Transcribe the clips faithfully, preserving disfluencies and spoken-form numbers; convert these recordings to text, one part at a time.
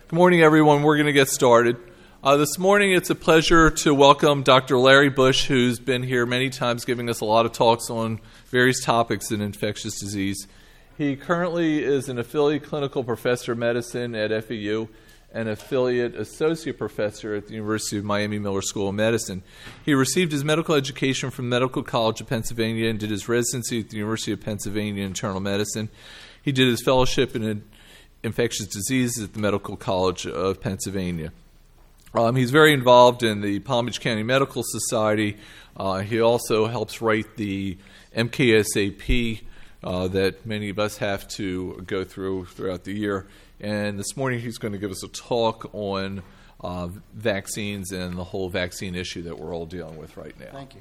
Good morning, everyone. We're going to get started. Uh, this morning, it's a pleasure to welcome Doctor Larry Bush, who's been here many times giving us a lot of talks on various topics in infectious disease. He currently is an affiliate clinical professor of medicine at F A U and affiliate associate professor at the University of Miami Miller School of Medicine. He received his medical education from Medical College of Pennsylvania and did his residency at the University of Pennsylvania in internal medicine. He did his fellowship in infectious diseases at the Medical College of Pennsylvania. Um, he's very involved in the Palm Beach County Medical Society. Uh, he also helps write the M K S A P uh, that many of us have to go through throughout the year. And this morning he's going to give us a talk on uh, vaccines and the whole vaccine issue that we're all dealing with right now. Thank you.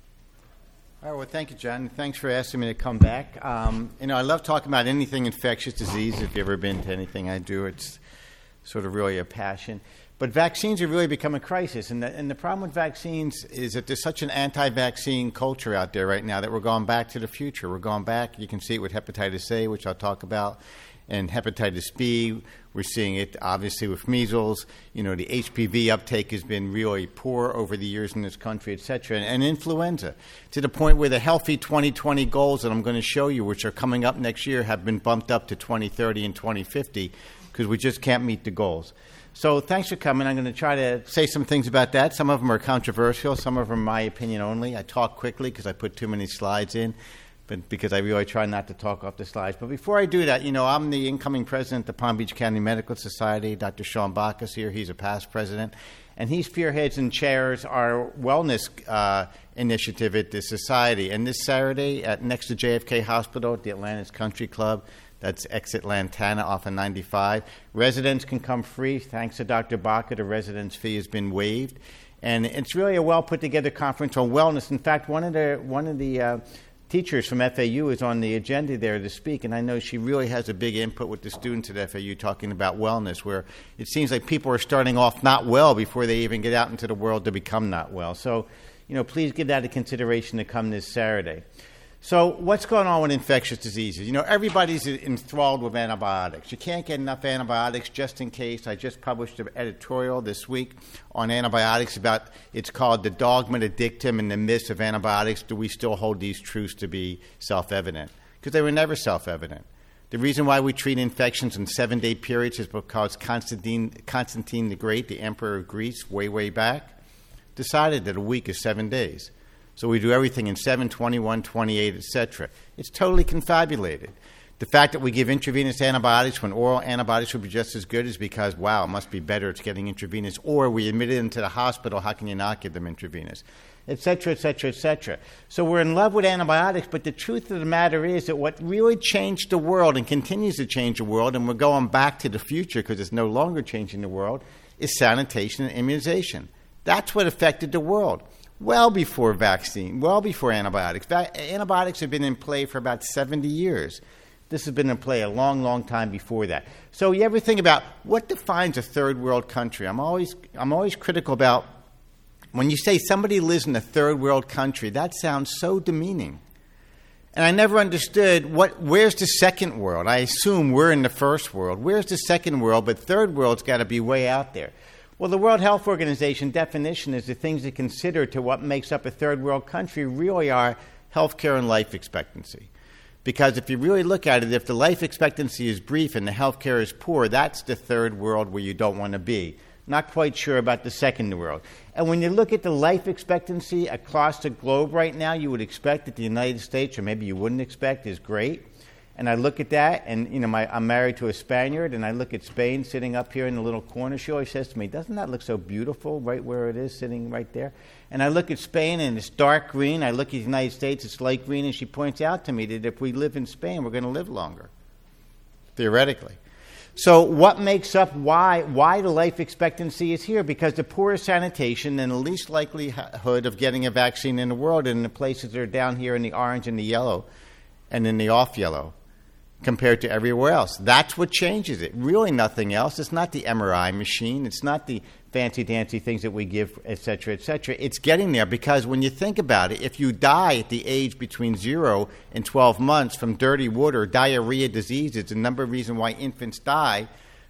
All right, well, thank you, John. Thanks for asking me to come back. Um, you know, I love talking about anything infectious disease. If you've ever been to anything I do, it's sort of really a passion. But vaccines have really become a crisis. And the, and the problem with vaccines is that there's such an anti-vaccine culture out there right now that we're going back to the future. We're going back. You can see it with hepatitis A, which I'll talk about, and hepatitis B. We're seeing it, obviously, with measles. You know, the H P V uptake has been really poor over the years in this country, et cetera, and, and influenza, to the point where the healthy twenty twenty goals that I'm going to show you, which are coming up next year, have been bumped up to twenty thirty and twenty fifty because we just can't meet the goals. So thanks for coming. I'm going to try to say some things about that. Some of them are controversial. Some of them are my opinion only. I talk quickly because I put too many slides in, but because I really try not to talk off the slides. But before I do that, you know, I'm the incoming president of the Palm Beach County Medical Society. Doctor Sean Bacchus here. He's a past president. And he spearheads and chairs our wellness uh, initiative at the society. And this Saturday, at next to J F K Hospital at the Atlantis Country Club, that's exit Lantana off of ninety-five. Residents can come free. Thanks to Doctor Baca, the residence fee has been waived. And it's really a well-put-together conference on wellness. In fact, one of the, one of the uh, teachers from F A U is on the agenda there to speak, and I know she really has a big input with the students at F A U talking about wellness, where it seems like people are starting off not well before they even get out into the world to become not well. So, you know, please give that a consideration to come this Saturday. So what's going on with infectious diseases? You know, everybody's enthralled with antibiotics. You can't get enough antibiotics, just in case. I just published an editorial this week on antibiotics about, it's called The Dogma, the Dictum, and the Myths of Antibiotics. Do we still hold these truths to be self-evident? Because they were never self-evident. The reason why we treat infections in seven-day periods is because Constantine, Constantine the Great, the emperor of Greece, way, way back, decided that a week is seven days. So we do everything in seven, twenty-one, twenty-eight, et cetera. It's totally confabulated. The fact that we give intravenous antibiotics when oral antibiotics would be just as good is because, wow, it must be better it's getting intravenous. Or we admitted them to the hospital, how can you not give them intravenous? Et cetera, et cetera, et cetera. So we're in love with antibiotics, but the truth of the matter is that what really changed the world and continues to change the world, and we're going back to the future because it's no longer changing the world, is sanitation and immunization. That's what affected the world. Well before vaccine, well before antibiotics. Va- antibiotics have been in play for about seventy years. This has been in play a long, long time before that. So you ever think about what defines a third world country? I'm always, I'm always critical about when you say somebody lives in a third world country, that sounds so demeaning. And I never understood what, where's the second world? I assume we're in the first world. Where's the second world? But third world's got to be way out there. Well, the World Health Organization definition is the things to consider to what makes up a third world country really are healthcare and life expectancy. Because if you really look at it, if the life expectancy is brief and the healthcare is poor, that's the third world where you don't want to be. Not quite sure about the second world. And when you look at the life expectancy across the globe right now, you would expect that the United States, or maybe you wouldn't expect, is great. And I look at that, and you know, my, I'm married to a Spaniard, and I look at Spain sitting up here in the little corner. She always says to me, doesn't that look so beautiful right where it is, sitting right there? And I look at Spain, and it's dark green. I look at the United States, it's light green, and she points out to me that if we live in Spain, we're going to live longer, theoretically. So what makes up why why the life expectancy is here? Because the poorest sanitation and the least likelihood of getting a vaccine in the world in the places that are down here in the orange and the yellow and in the off-yellow, compared to everywhere else. That's what changes it. Really nothing else. It's not the M R I machine. It's not the fancy-dancy things that we give, et cetera, et cetera. It's getting there because when you think about it, if you die at the age between zero and twelve months from dirty water, diarrhea diseases, the number of reasons why infants die,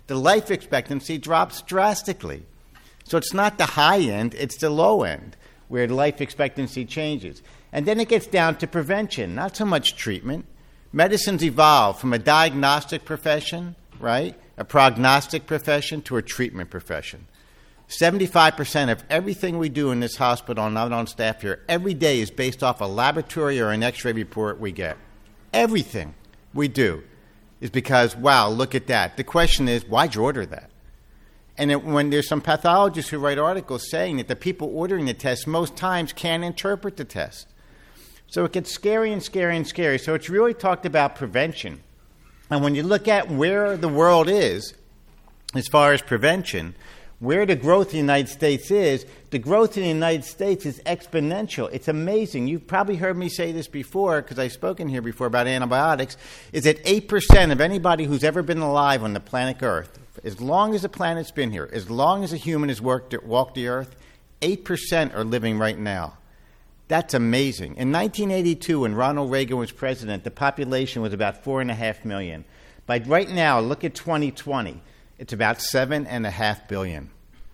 the life expectancy drops drastically. So it's not the high end, it's the low end where life expectancy changes. And then it gets down to prevention, not so much treatment. Medicine's evolved from a diagnostic profession, right, a prognostic profession, to a treatment profession. seventy-five percent of everything we do in this hospital and out on staff here every day is based off a laboratory or an x-ray report we get. Everything we do is because, wow, look at that. The question is, why'd you order that? And it, when there's some pathologists who write articles saying that the people ordering the test most times can't interpret the test. So it gets scary and scary and scary. So it's really talked about prevention. And when you look at where the world is as far as prevention, where the growth in the United States is, the growth in the United States is exponential. It's amazing. You've probably heard me say this before, because I've spoken here before about antibiotics, is that eight percent of anybody who's ever been alive on the planet Earth, as long as the planet's been here, as long as a human has worked, walked the Earth, eight percent are living right now. That's amazing. In nineteen eighty-two, when Ronald Reagan was president, the population was about four and a half million. By right now, look at twenty twenty. It's about seven and a half billion.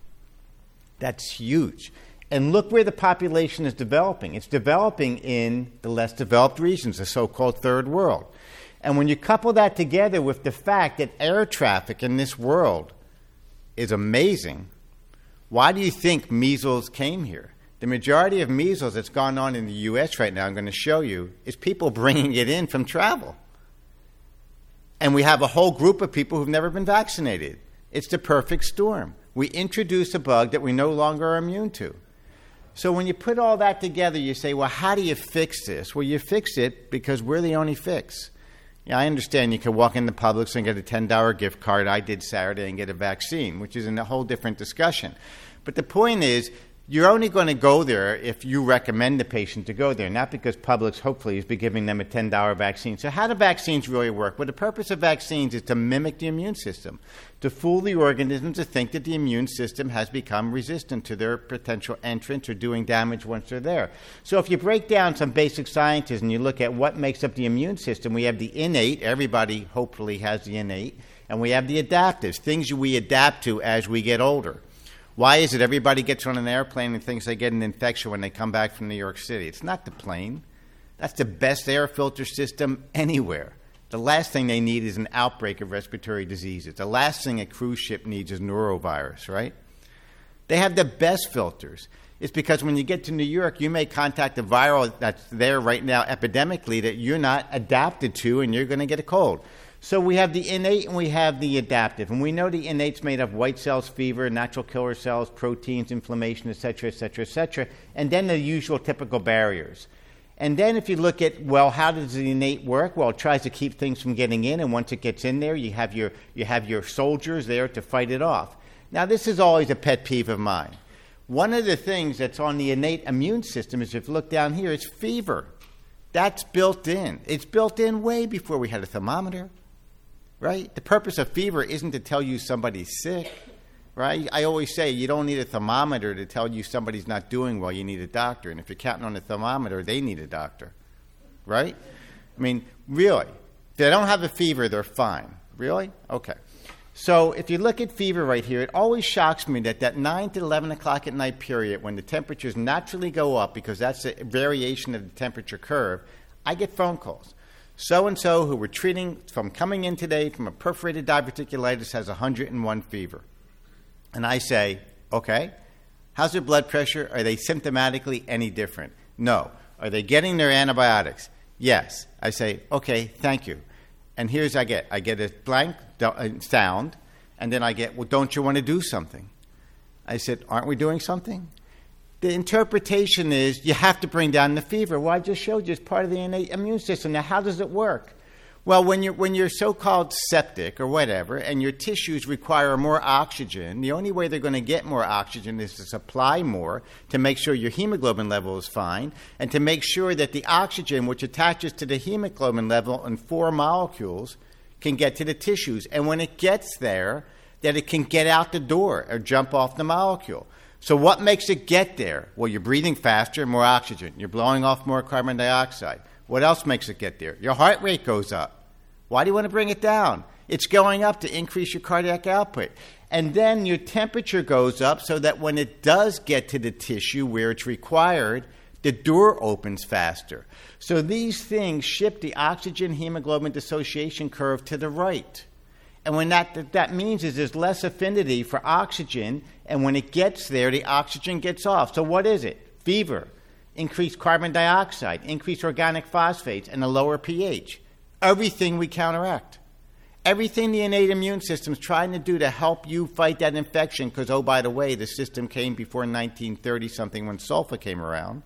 That's huge. And look where the population is developing. It's developing in the less developed regions, the so-called third world. And when you couple that together with the fact that air traffic in this world is amazing, why do you think measles came here? The majority of measles that's gone on in the U S right now, I'm going to show you, is people bringing it in from travel. And we have a whole group of people who've never been vaccinated. It's the perfect storm. We introduce a bug that we no longer are immune to. So when you put all that together, you say, well, how do you fix this? Well, you fix it because we're the only fix. Yeah, I understand you can walk into Publix and get a ten dollar gift card. I did Saturday and get a vaccine, which is a whole different discussion. But the point is, you're only going to go there if you recommend the patient to go there, not because Publix hopefully is be giving them a ten dollar vaccine. So how do vaccines really work? Well, the purpose of vaccines is to mimic the immune system, to fool the organism to think that the immune system has become resistant to their potential entrance or doing damage once they're there. So if you break down some basic sciences and you look at what makes up the immune system, we have the innate, everybody hopefully has the innate, and we have the adaptives, things we adapt to as we get older. Why is it everybody gets on an airplane and thinks they get an infection when they come back from New York City? It's not the plane. That's the best air filter system anywhere. The last thing they need is an outbreak of respiratory diseases. The last thing a cruise ship needs is norovirus, right? They have the best filters. It's because when you get to New York, you may contact a viral that's there right now epidemically that you're not adapted to, and you're going to get a cold. So we have the innate and we have the adaptive. And we know the innate's made of white cells, fever, natural killer cells, proteins, inflammation, et cetera, et cetera, et cetera, and then the usual typical barriers. And then if you look at, well, how does the innate work? Well, it tries to keep things from getting in, and once it gets in there, you have your, you have your soldiers there to fight it off. Now, this is always a pet peeve of mine. One of the things that's on the innate immune system is, if you look down here, is fever. That's built in. It's built in way before we had a thermometer. Right? The purpose of fever isn't to tell you somebody's sick, right? I always say you don't need a thermometer to tell you somebody's not doing well. You need a doctor. And if you're counting on a thermometer, they need a doctor, right? I mean, really, if they don't have a fever, they're fine. Really? Okay. So if you look at fever right here, it always shocks me that that nine to eleven o'clock at night period, when the temperatures naturally go up, because that's a variation of the temperature curve, I get phone calls. So-and-so who we're treating from coming in today from a perforated diverticulitis has one hundred one fever. And I say, okay, how's their blood pressure? Are they symptomatically any different? No. Are they getting their antibiotics? Yes. I say, okay, thank you. And here's I get. I get a blank sound, and then I get, well, don't you want to do something? I said, aren't we doing something? The interpretation is you have to bring down the fever. Well, I just showed you it's part of the innate immune system. Now, how does it work? Well, when you're, when you're so-called septic or whatever, and your tissues require more oxygen, the only way they're going to get more oxygen is to supply more to make sure your hemoglobin level is fine, and to make sure that the oxygen, which attaches to the hemoglobin level in four molecules, can get to the tissues. And when it gets there, that it can get out the door or jump off the molecule. So what makes it get there? Well, you're breathing faster, more oxygen. You're blowing off more carbon dioxide. What else makes it get there? Your heart rate goes up. Why do you want to bring it down? It's going up to increase your cardiac output. And then your temperature goes up so that when it does get to the tissue where it's required, the door opens faster. So these things shift the oxygen-hemoglobin dissociation curve to the right. And when that, that means is there's less affinity for oxygen, and when it gets there, the oxygen gets off. So what is it? Fever, increased carbon dioxide, increased organic phosphates, and a lower pH. Everything we counteract. Everything the innate immune system is trying to do to help you fight that infection, because, oh, by the way, the system came before nineteen thirty-something when sulfa came around.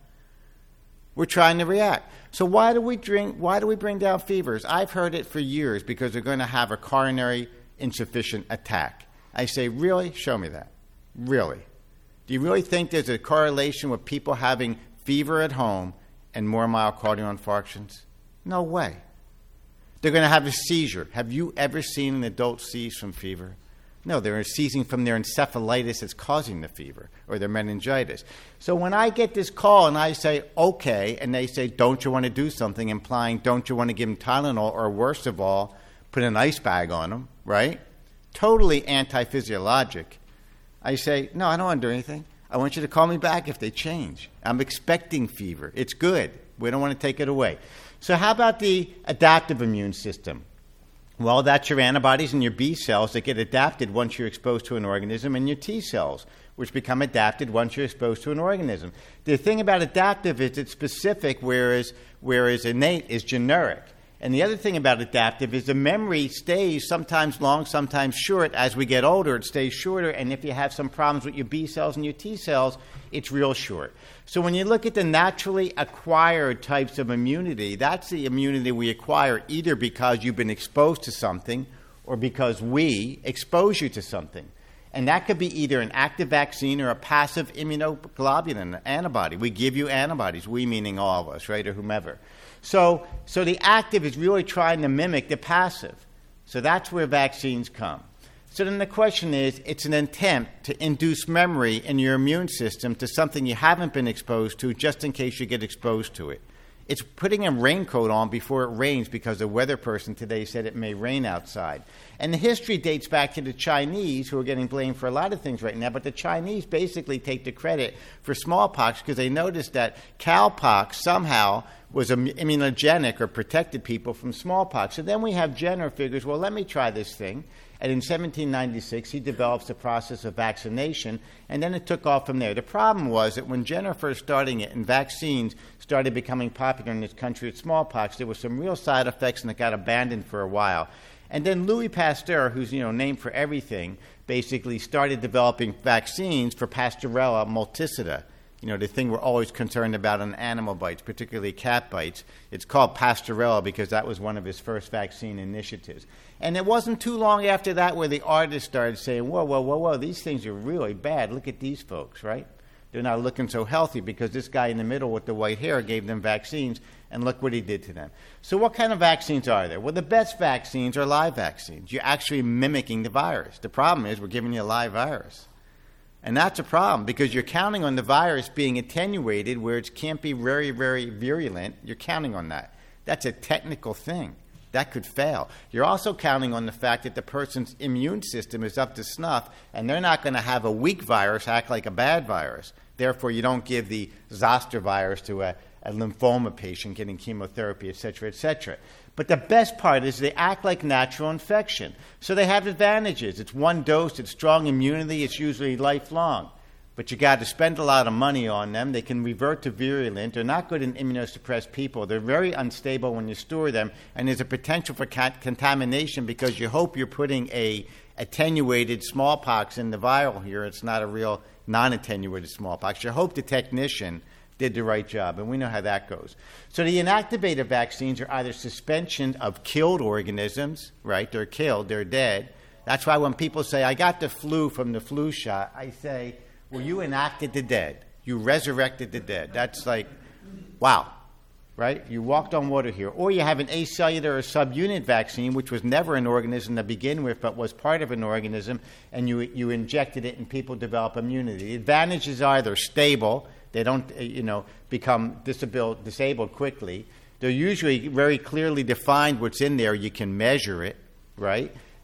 We're trying to react. So why do we drink? Why do we bring down fevers? I've heard it for years, because they're going to have a coronary insufficient attack. I say, really? Show me that. Really? Do you really think there's a correlation with people having fever at home and more myocardial infarctions? No way. They're going to have a seizure. Have you ever seen an adult seize from fever? No, they're seizing from their encephalitis that's causing the fever, or their meningitis. So when I get this call and I say, okay, and they say, don't you want to do something, implying, don't you want to give them Tylenol, or worst of all, put an ice bag on them, right? Totally anti-physiologic. I say, no, I don't want to do anything. I want you to call me back if they change. I'm expecting fever. It's good. We don't want to take it away. So how about the adaptive immune system? Well, that's your antibodies and your B cells that get adapted once you're exposed to an organism, and your T cells, which become adapted once you're exposed to an organism. The thing about adaptive is it's specific, whereas, whereas innate is generic. And the other thing about adaptive is the memory stays sometimes long, sometimes short. As we get older, it stays shorter. And if you have some problems with your B cells and your T cells, it's real short. So when you look at the naturally acquired types of immunity, that's the immunity we acquire either because you've been exposed to something or because we expose you to something. And that could be either an active vaccine or a passive immunoglobulin antibody. We give you antibodies, we meaning all of us, right, or whomever. So, so the active is really trying to mimic the passive. So that's where vaccines come. So then the question is, it's an attempt to induce memory in your immune system to something you haven't been exposed to, just in case you get exposed to it. It's putting a raincoat on before it rains, because a weather person today said it may rain outside. And the history dates back to the Chinese, who are getting blamed for a lot of things right now, but the Chinese basically take the credit for smallpox because they noticed that cowpox somehow was immunogenic or protected people from smallpox. So then we have Jenner figures, well, let me try this thing. And in seventeen ninety-six, he develops the process of vaccination, and then it took off from there. The problem was that when Jenner first started it and vaccines started becoming popular in this country with smallpox, there were some real side effects, and it got abandoned for a while. And then Louis Pasteur, who's, you know, named for everything, basically started developing vaccines for Pasteurella multicida. You know, the thing we're always concerned about on animal bites, particularly cat bites. It's called Pasteurella because that was one of his first vaccine initiatives. And it wasn't too long after that where the artists started saying, whoa, whoa, whoa, whoa, these things are really bad. Look at these folks, right? They're not looking so healthy because this guy in the middle with the white hair gave them vaccines, and look what he did to them. So what kind of vaccines are there? Well, the best vaccines are live vaccines. You're actually mimicking the virus. The problem is we're giving you a live virus. And that's a problem because you're counting on the virus being attenuated where it can't be very, very virulent. You're counting on that. That's a technical thing. That could fail. You're also counting on the fact that the person's immune system is up to snuff, and they're not going to have a weak virus act like a bad virus. Therefore, you don't give the zoster virus to a, a lymphoma patient getting chemotherapy, et cetera, et cetera. But the best part is they act like natural infection. So they have advantages. It's one dose, it's strong immunity, it's usually lifelong. But you got to spend a lot of money on them. They can revert to virulent. They're not good in immunosuppressed people. They're very unstable when you store them, and there's a potential for cat- contamination because you hope you're putting a attenuated smallpox in the vial here. It's not a real non-attenuated smallpox. You hope the technician did the right job, and we know how that goes. So the inactivated vaccines are either suspension of killed organisms, right? They're killed, they're dead. That's why when people say, I got the flu from the flu shot, I say, well, you enacted the dead. You resurrected the dead. That's like, wow, right? You walked on water here. Or you have an acellular or subunit vaccine, which was never an organism to begin with, but was part of an organism, and you you injected it and people develop immunity. The advantages are they're stable. They don't, you know, become disabled, disabled quickly. They're usually very clearly defined what's in there. You can measure it, right?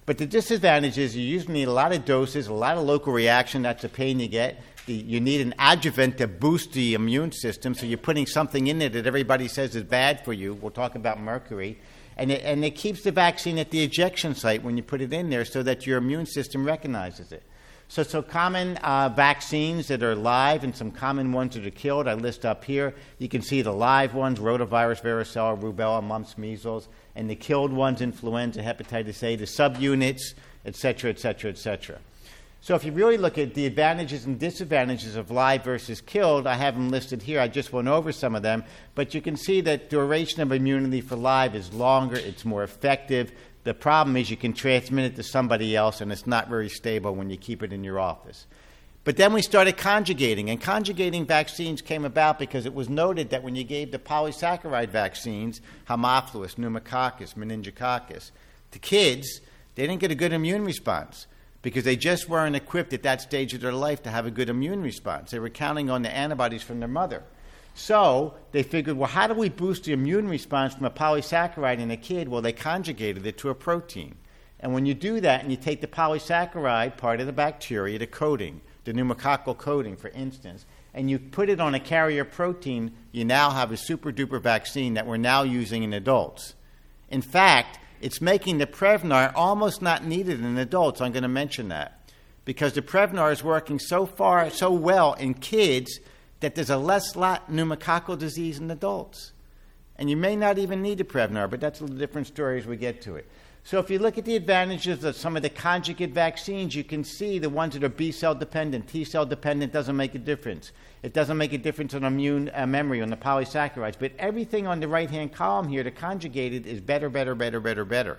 But the disadvantage is you usually need a lot of doses, a lot of local reaction. That's the pain you get. The, you need an adjuvant to boost the immune system, so you're putting something in it that everybody says is bad for you. We'll talk about mercury. And it, and it keeps the vaccine at the ejection site when you put it in there so that your immune system recognizes it. So, so common uh, vaccines that are live and some common ones that are killed, I list up here. You can see the live ones, rotavirus, varicella, rubella, mumps, measles, and the killed ones, influenza, hepatitis A, the subunits, et cetera, et cetera, et cetera. So if you really look at the advantages and disadvantages of live versus killed, I have them listed here. I just went over some of them. But you can see that duration of immunity for live is longer. It's more effective. The problem is you can transmit it to somebody else, and it's not very stable when you keep it in your office. But then we started conjugating, and conjugating vaccines came about because it was noted that when you gave the polysaccharide vaccines, Haemophilus, pneumococcus, meningococcus, to kids, they didn't get a good immune response because they just weren't equipped at that stage of their life to have a good immune response. They were counting on the antibodies from their mother. So they figured, well, how do we boost the immune response from a polysaccharide in a kid? Well, they conjugated it to a protein. And when you do that and you take the polysaccharide part of the bacteria, the coating, the pneumococcal coating, for instance, and you put it on a carrier protein, you now have a super-duper vaccine that we're now using in adults. In fact, it's making the Prevnar almost not needed in adults. I'm going to mention that. Because the Prevnar is working so far, so well in kids that there's a less lot pneumococcal disease in adults. And you may not even need the Prevnar, but that's a different story as we get to it. So if you look at the advantages of some of the conjugate vaccines, you can see the ones that are B-cell dependent. T-cell dependent doesn't make a difference. It doesn't make a difference on immune uh, memory, on the polysaccharides. But everything on the right-hand column here, the conjugated, is better, better, better, better, better.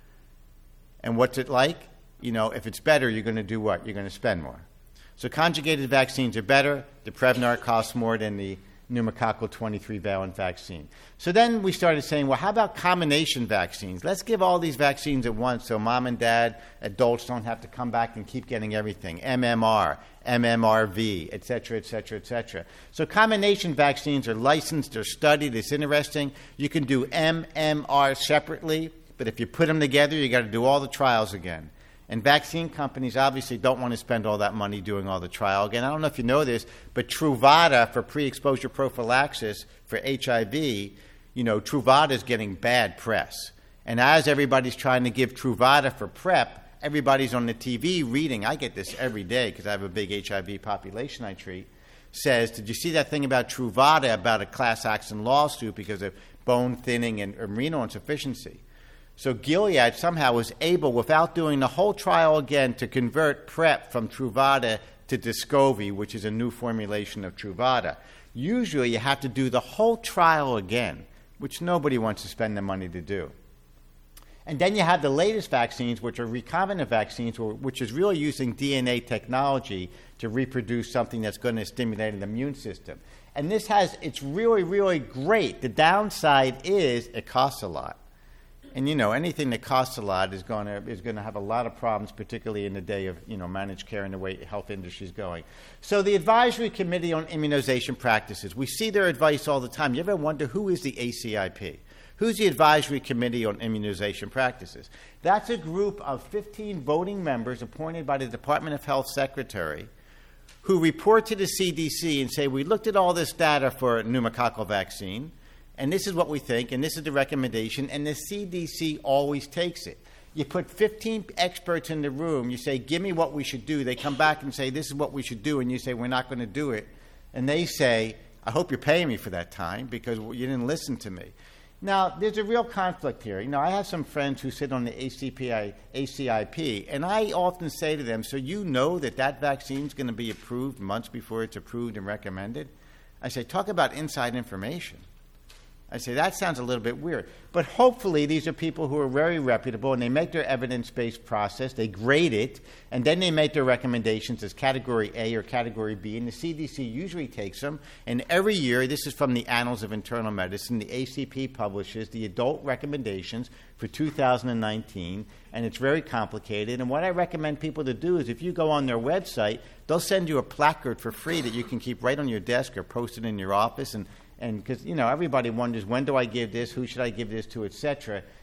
And what's it like? You know, if it's better, you're going to do what? You're going to spend more. So conjugated vaccines are better. The Prevnar costs more than the pneumococcal twenty-three valent vaccine. So then we started saying, well, how about combination vaccines? Let's give all these vaccines at once so mom and dad, adults don't have to come back and keep getting everything. M M R, M M R V, et cetera, et cetera, et cetera. So combination vaccines are licensed, they're studied, it's interesting. You can do M M R separately, but if you put them together, you got to do all the trials again. And vaccine companies obviously don't want to spend all that money doing all the trial. Again, I don't know if you know this, but Truvada for pre-exposure prophylaxis for H I V, you know, Truvada is getting bad press. And as everybody's trying to give Truvada for PrEP, everybody's on the T V reading, I get this every day because I have a big H I V population I treat, says, did you see that thing about Truvada about a class action lawsuit because of bone thinning and renal insufficiency? So Gilead somehow was able, without doing the whole trial again, to convert PrEP from Truvada to Descovy, which is a new formulation of Truvada. Usually you have to do the whole trial again, which nobody wants to spend the money to do. And then you have the latest vaccines, which are recombinant vaccines, which is really using D N A technology to reproduce something that's going to stimulate an immune system. And this has, it's really, really great. The downside is it costs a lot. And, you know, anything that costs a lot is going to is going to have a lot of problems, particularly in the day of, you know, managed care and the way health industry is going. So the Advisory Committee on Immunization Practices, we see their advice all the time. You ever wonder who is the A C I P? Who's the Advisory Committee on Immunization Practices? That's a group of fifteen voting members appointed by the Department of Health Secretary who report to the C D C and say, we looked at all this data for a pneumococcal vaccine, and this is what we think, and this is the recommendation, and the C D C always takes it. You put fifteen experts in the room, you say, give me what we should do. They come back and say, this is what we should do, and you say, we're not going to do it. And they say, I hope you're paying me for that time because you didn't listen to me. Now, there's a real conflict here. You know, I have some friends who sit on the A C P I, A C I P, and I often say to them, so you know that that vaccine is going to be approved months before it's approved and recommended? I say, talk about inside information. I say, that sounds a little bit weird. But hopefully these are people who are very reputable, and they make their evidence-based process, they grade it, and then they make their recommendations as Category A or Category B, and the C D C usually takes them. And every year, this is from the Annals of Internal Medicine, the A C P publishes the adult recommendations for two thousand nineteen, and it's very complicated. And what I recommend people to do is if you go on their website, they'll send you a placard for free that you can keep right on your desk or post it in your office. And And because, you know, everybody wonders, when do I give this, who should I give this to, et cetera.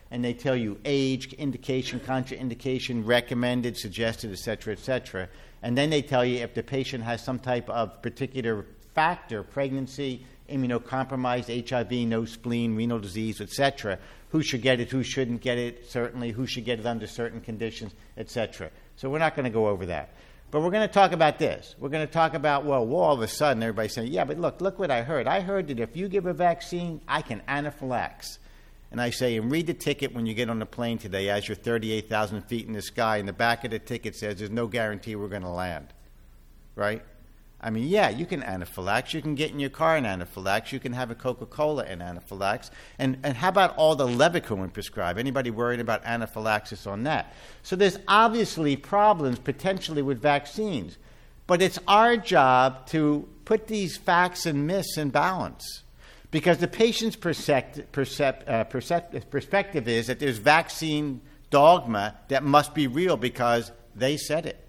and they tell you age, indication, contraindication, recommended, suggested, et cetera, et cetera. And then they tell you if the patient has some type of particular factor, pregnancy, immunocompromised, H I V, no spleen, renal disease, et cetera, who should get it, who shouldn't get it, certainly, who should get it under certain conditions, et cetera. So we're not going to go over that. But we're going to talk about this. We're going to talk about, well, well, all of a sudden everybody's saying, yeah, but look, look what I heard. I heard that if you give a vaccine, I can anaphylax. And I say, and read the ticket when you get on the plane today as you're thirty-eight thousand feet in the sky, and the back of the ticket says there's no guarantee we're going to land. Right? I mean, yeah, you can anaphylax. You can get in your car and anaphylax. You can have a Coca-Cola and anaphylax. And, and how about all the Levaquin prescribed? Anybody worried about anaphylaxis on that? So there's obviously problems potentially with vaccines. But it's our job to put these facts and myths in balance. Because the patient's percept, percept, uh, percept, perspective is that there's vaccine dogma that must be real because they said it.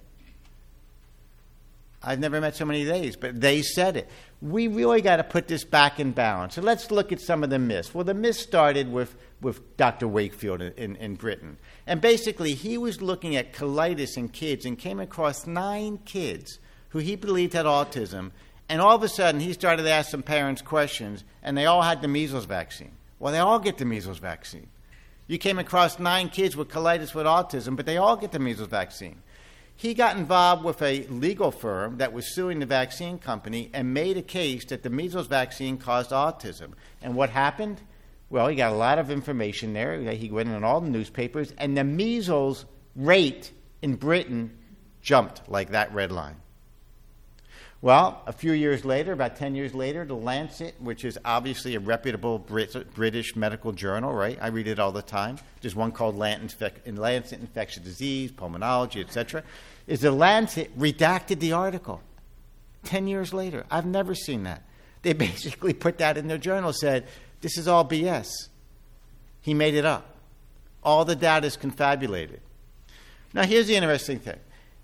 I've never met so many days, but they said it. We really got to put this back in balance. So let's look at some of the myths. Well, the myth started with, with Doctor Wakefield in, in, in Britain. And basically, he was looking at colitis in kids and came across nine kids who he believed had autism. And all of a sudden, he started to ask some parents questions, and they all had the measles vaccine. Well, they all get the measles vaccine. You came across nine kids with colitis with autism, but they all get the measles vaccine. He got involved with a legal firm that was suing the vaccine company and made a case that the measles vaccine caused autism. And what happened? Well, he got a lot of information there. He went in all the newspapers, and the measles rate in Britain jumped like that red line. Well, a few years later, about ten years later, The Lancet, which is obviously a reputable Brit- British medical journal, right? I read it all the time. There's one called Lancet Infectious Disease, Pulmonology, et cetera. Is The Lancet redacted the article ten years later. I've never seen that. They basically put that in their journal, said, this is all B S. He made it up. All the data is confabulated. Now, here's the interesting thing.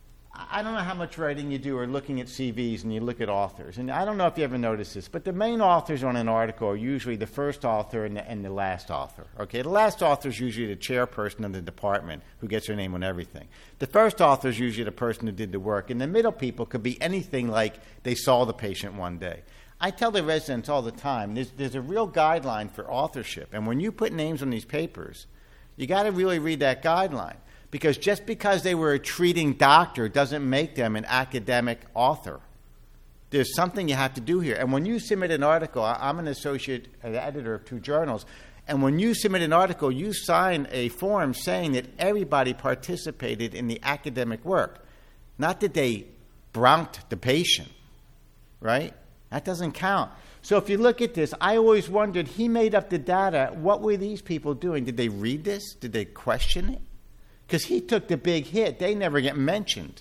I don't know how much writing you do or looking at C Vs and you look at authors. And I don't know if you ever noticed this, but the main authors on an article are usually the first author and the, and the last author. Okay, the last author is usually the chairperson of the department who gets their name on everything. The first author is usually the person who did the work. And the middle people could be anything like they saw the patient one day. I tell the residents all the time, there's, there's a real guideline for authorship. And when you put names on these papers, you got to really read that guideline. Because just because they were a treating doctor doesn't make them an academic author. There's something you have to do here. And when you submit an article, I'm an associate editor of two journals, and when you submit an article, you sign a form saying that everybody participated in the academic work. Not that they browned the patient, right? That doesn't count. So if you look at this, I always wondered, he made up the data. What were these people doing? Did they read this? Did they question it? Because he took the big hit. They never get mentioned.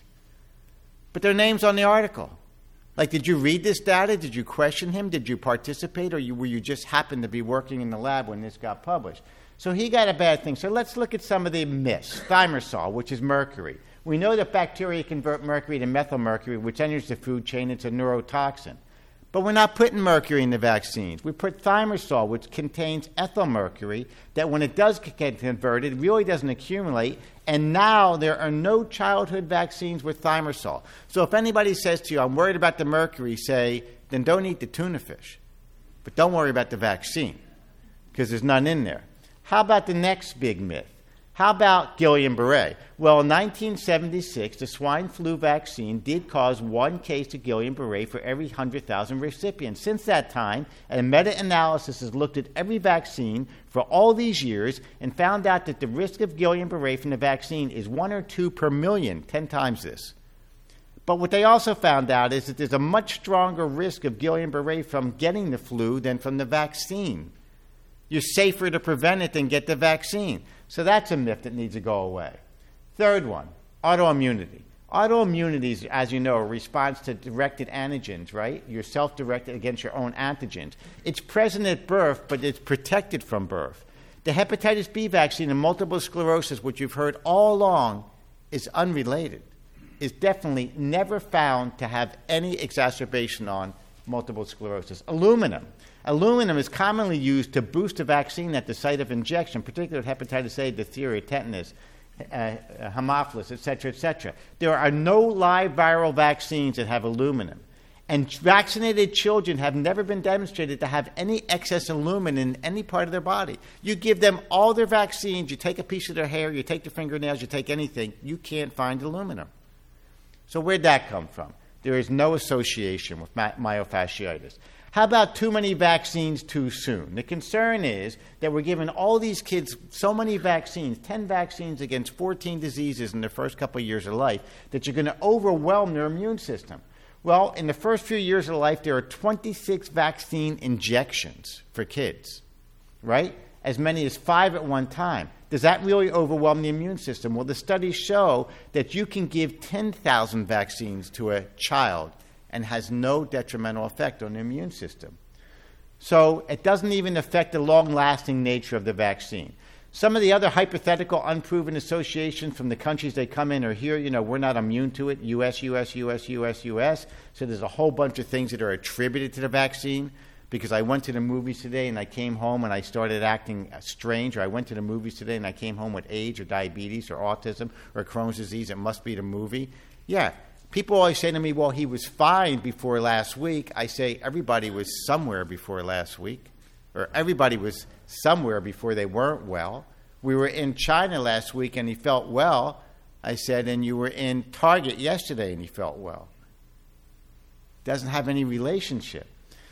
But their name's on the article. Like, did you read this data? Did you question him? Did you participate? Or you, were you just happened to be working in the lab when this got published? So he got a bad thing. So let's look at some of the myths. Thimerosal, which is mercury. We know that bacteria convert mercury to methylmercury, which enters the food chain. It's a neurotoxin. But we're not putting mercury in the vaccines. We put thimerosal, which contains ethylmercury, that when it does get converted, it really doesn't accumulate. And now there are no childhood vaccines with thimerosal. So if anybody says to you, I'm worried about the mercury, say, then don't eat the tuna fish. But don't worry about the vaccine, because there's none in there. How about the next big myth? How about Guillain-Barré? Well, in nineteen seventy-six, the swine flu vaccine did cause one case of Guillain-Barré for every one hundred thousand recipients. Since that time, a meta-analysis has looked at every vaccine for all these years and found out that the risk of Guillain-Barré from the vaccine is one or two per million, ten times this. But what they also found out is that there's a much stronger risk of Guillain-Barré from getting the flu than from the vaccine. You're safer to prevent it than get the vaccine. So that's a myth that needs to go away. Third one, autoimmunity. Autoimmunity is, as you know, a response to directed antigens, right? You're self-directed against your own antigens. It's present at birth, but it's protected from birth. The hepatitis B vaccine and multiple sclerosis, which you've heard all along, is unrelated. Is definitely never found to have any exacerbation on multiple sclerosis. Aluminum. Aluminum is commonly used to boost a vaccine at the site of injection, particularly hepatitis A, diphtheria, tetanus, uh, Haemophilus, et cetera, et cetera. There are no live viral vaccines that have aluminum. And vaccinated children have never been demonstrated to have any excess aluminum in any part of their body. You give them all their vaccines, you take a piece of their hair, you take their fingernails, you take anything, you can't find aluminum. So where'd that come from? There is no association with myofasciitis. How about too many vaccines too soon? The concern is that we're giving all these kids so many vaccines, ten vaccines against fourteen diseases in their first couple of years of life, that you're going to overwhelm their immune system. Well, in the first few years of life, there are twenty-six vaccine injections for kids, right? As many as five at one time. Does that really overwhelm the immune system? Well, the studies show that you can give ten thousand vaccines to a child and has no detrimental effect on the immune system. So it doesn't even affect the long-lasting nature of the vaccine. Some of the other hypothetical, unproven associations from the countries they come in are here. You know, we're not immune to it. U S, U S, U S, U S, U S. So there's a whole bunch of things that are attributed to the vaccine. Because I went to the movies today and I came home and I started acting strange, or I went to the movies today and I came home with AIDS or diabetes or autism or Crohn's disease. It must be the movie. Yeah. People always say to me, well, he was fine before last week. I say, everybody was somewhere before last week. Or everybody was somewhere before they weren't well. We were in China last week and he felt well. I said, and you were in Target yesterday and he felt well. Doesn't have any relationship.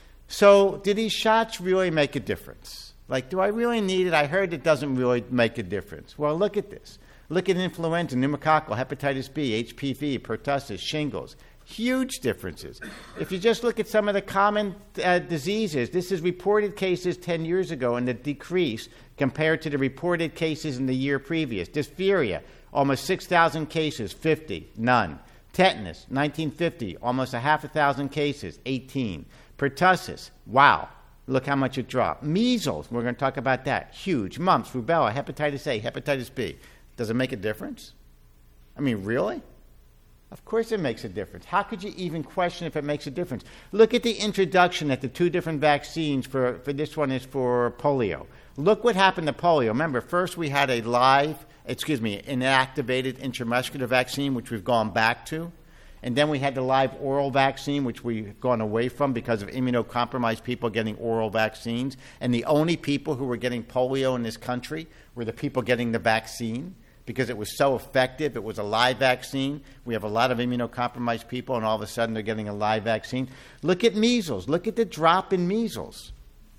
So do these shots really make a difference? Like, do I really need it? I heard it doesn't really make a difference. Well, look at this. Look at influenza, pneumococcal, hepatitis B, H P V, pertussis, shingles. Huge differences. If you just look at some of the common uh, diseases, this is reported cases ten years ago and the decrease compared to the reported cases in the year previous. Diphtheria, almost six thousand cases, fifty, none. Tetanus, nineteen fifty, almost a half a thousand cases, eighteen. Pertussis, wow, look how much it dropped. Measles, we're going to talk about that, huge. Mumps, rubella, hepatitis A, hepatitis B. Does it make a difference? I mean, really? Of course it makes a difference. How could you even question if it makes a difference? Look at the introduction at the two different vaccines. For, for this one is for polio. Look what happened to polio. Remember, first we had a live, excuse me, inactivated intramuscular vaccine, which we've gone back to. And then we had the live oral vaccine, which we've gone away from because of immunocompromised people getting oral vaccines. And the only people who were getting polio in this country were the people getting the vaccine because it was so effective. It was a live vaccine. We have a lot of immunocompromised people, and all of a sudden they're getting a live vaccine. Look at measles. Look at the drop in measles.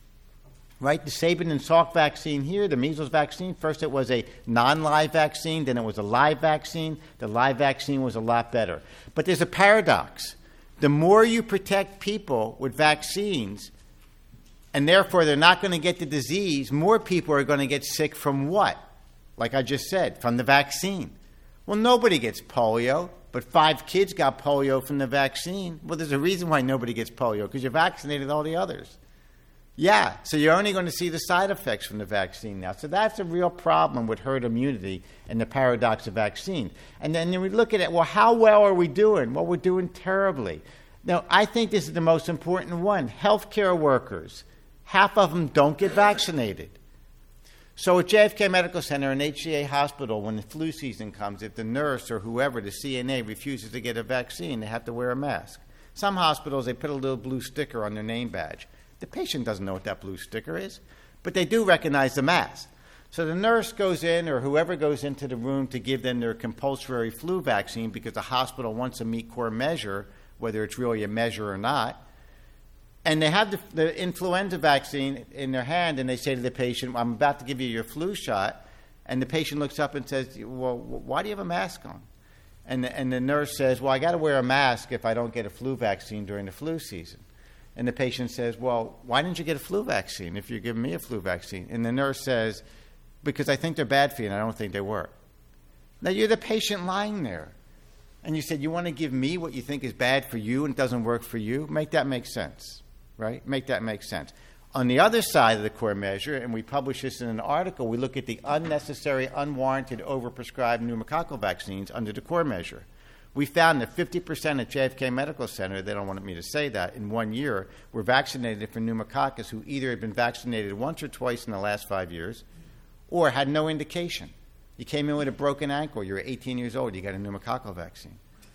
Right, the Sabin and Salk vaccine here, the measles vaccine, first it was a non-live vaccine, then it was a live vaccine. The live vaccine was a lot better. But there's a paradox. The more you protect people with vaccines, and therefore they're not going to get the disease, more people are going to get sick from what? Like I just said, from the vaccine. Well, nobody gets polio, but five kids got polio from the vaccine. Well, there's a reason why nobody gets polio, because you vaccinated all the others. Yeah, so you're only going to see the side effects from the vaccine now. So that's a real problem with herd immunity and the paradox of vaccine. And then we look at it, well, how well are we doing? Well, we're doing terribly. Now, I think this is the most important one. Healthcare workers, half of them don't get vaccinated. So at J F K Medical Center and H C A Hospital, when the flu season comes, if the nurse or whoever, the C N A, refuses to get a vaccine, they have to wear a mask. Some hospitals, they put a little blue sticker on their name badge. The patient doesn't know what that blue sticker is, but they do recognize the mask. So the nurse goes in, or whoever goes into the room to give them their compulsory flu vaccine because the hospital wants to meet core measure, whether it's really a measure or not. And they have the, the influenza vaccine in their hand, and they say to the patient, I'm about to give you your flu shot. And the patient looks up and says, well, why do you have a mask on? And the, and the nurse says, well, I got to wear a mask if I don't get a flu vaccine during the flu season. And the patient says, well, why didn't you get a flu vaccine if you're giving me a flu vaccine? And the nurse says, because I think they're bad for you and I don't think they work. Now, you're the patient lying there. And you said, you want to give me what you think is bad for you and it doesn't work for you? Make that make sense, right? Make that make sense. On the other side of the core measure, and we publish this in an article, we look at the unnecessary, unwarranted, overprescribed pneumococcal vaccines under the core measure. We found that fifty percent at J F K Medical Center, they don't want me to say that, in one year were vaccinated for pneumococcus who either had been vaccinated once or twice in the last five years or had no indication. You came in with a broken ankle, you were eighteen years old, you got a pneumococcal vaccine.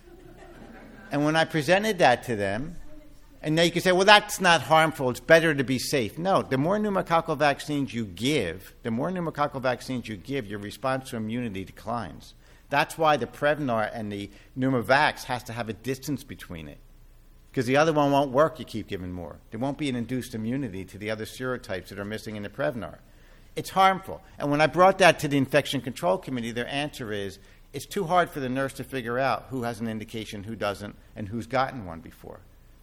And when I presented that to them, and now you can say, well, that's not harmful, it's better to be safe. No, the more pneumococcal vaccines you give, the more pneumococcal vaccines you give, your response to immunity declines. That's why the Prevnar and the Pneumovax has to have a distance between it. Because the other one won't work, you keep giving more. There won't be an induced immunity to the other serotypes that are missing in the Prevnar. It's harmful. And when I brought that to the Infection Control Committee, their answer is, it's too hard for the nurse to figure out who has an indication, who doesn't, and who's gotten one before.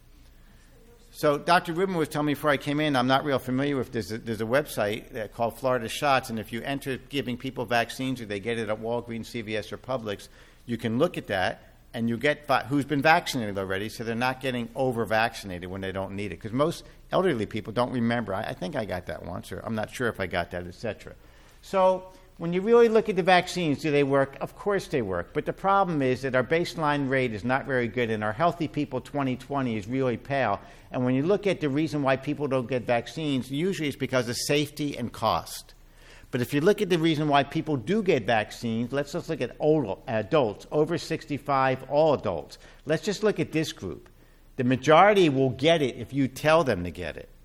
So Doctor Rubin was telling me before I came in, I'm not real familiar with, there's a, there's a website called Florida Shots, and if you enter giving people vaccines or they get it at Walgreens, C V S, or Publix, you can look at that, and you get vi- who's been vaccinated already, so they're not getting over-vaccinated when they don't need it. Because most elderly people don't remember. I, I think I got that once, or I'm not sure if I got that, et cetera. So when you really look at the vaccines, do they work? Of course they work. But the problem is that our baseline rate is not very good, and our healthy people twenty twenty is really pale. And when you look at the reason why people don't get vaccines, usually it's because of safety and cost. But if you look at the reason why people do get vaccines, let's just look at old adults, over sixty-five, all adults. Let's just look at this group. The majority will get it if you tell them to get it.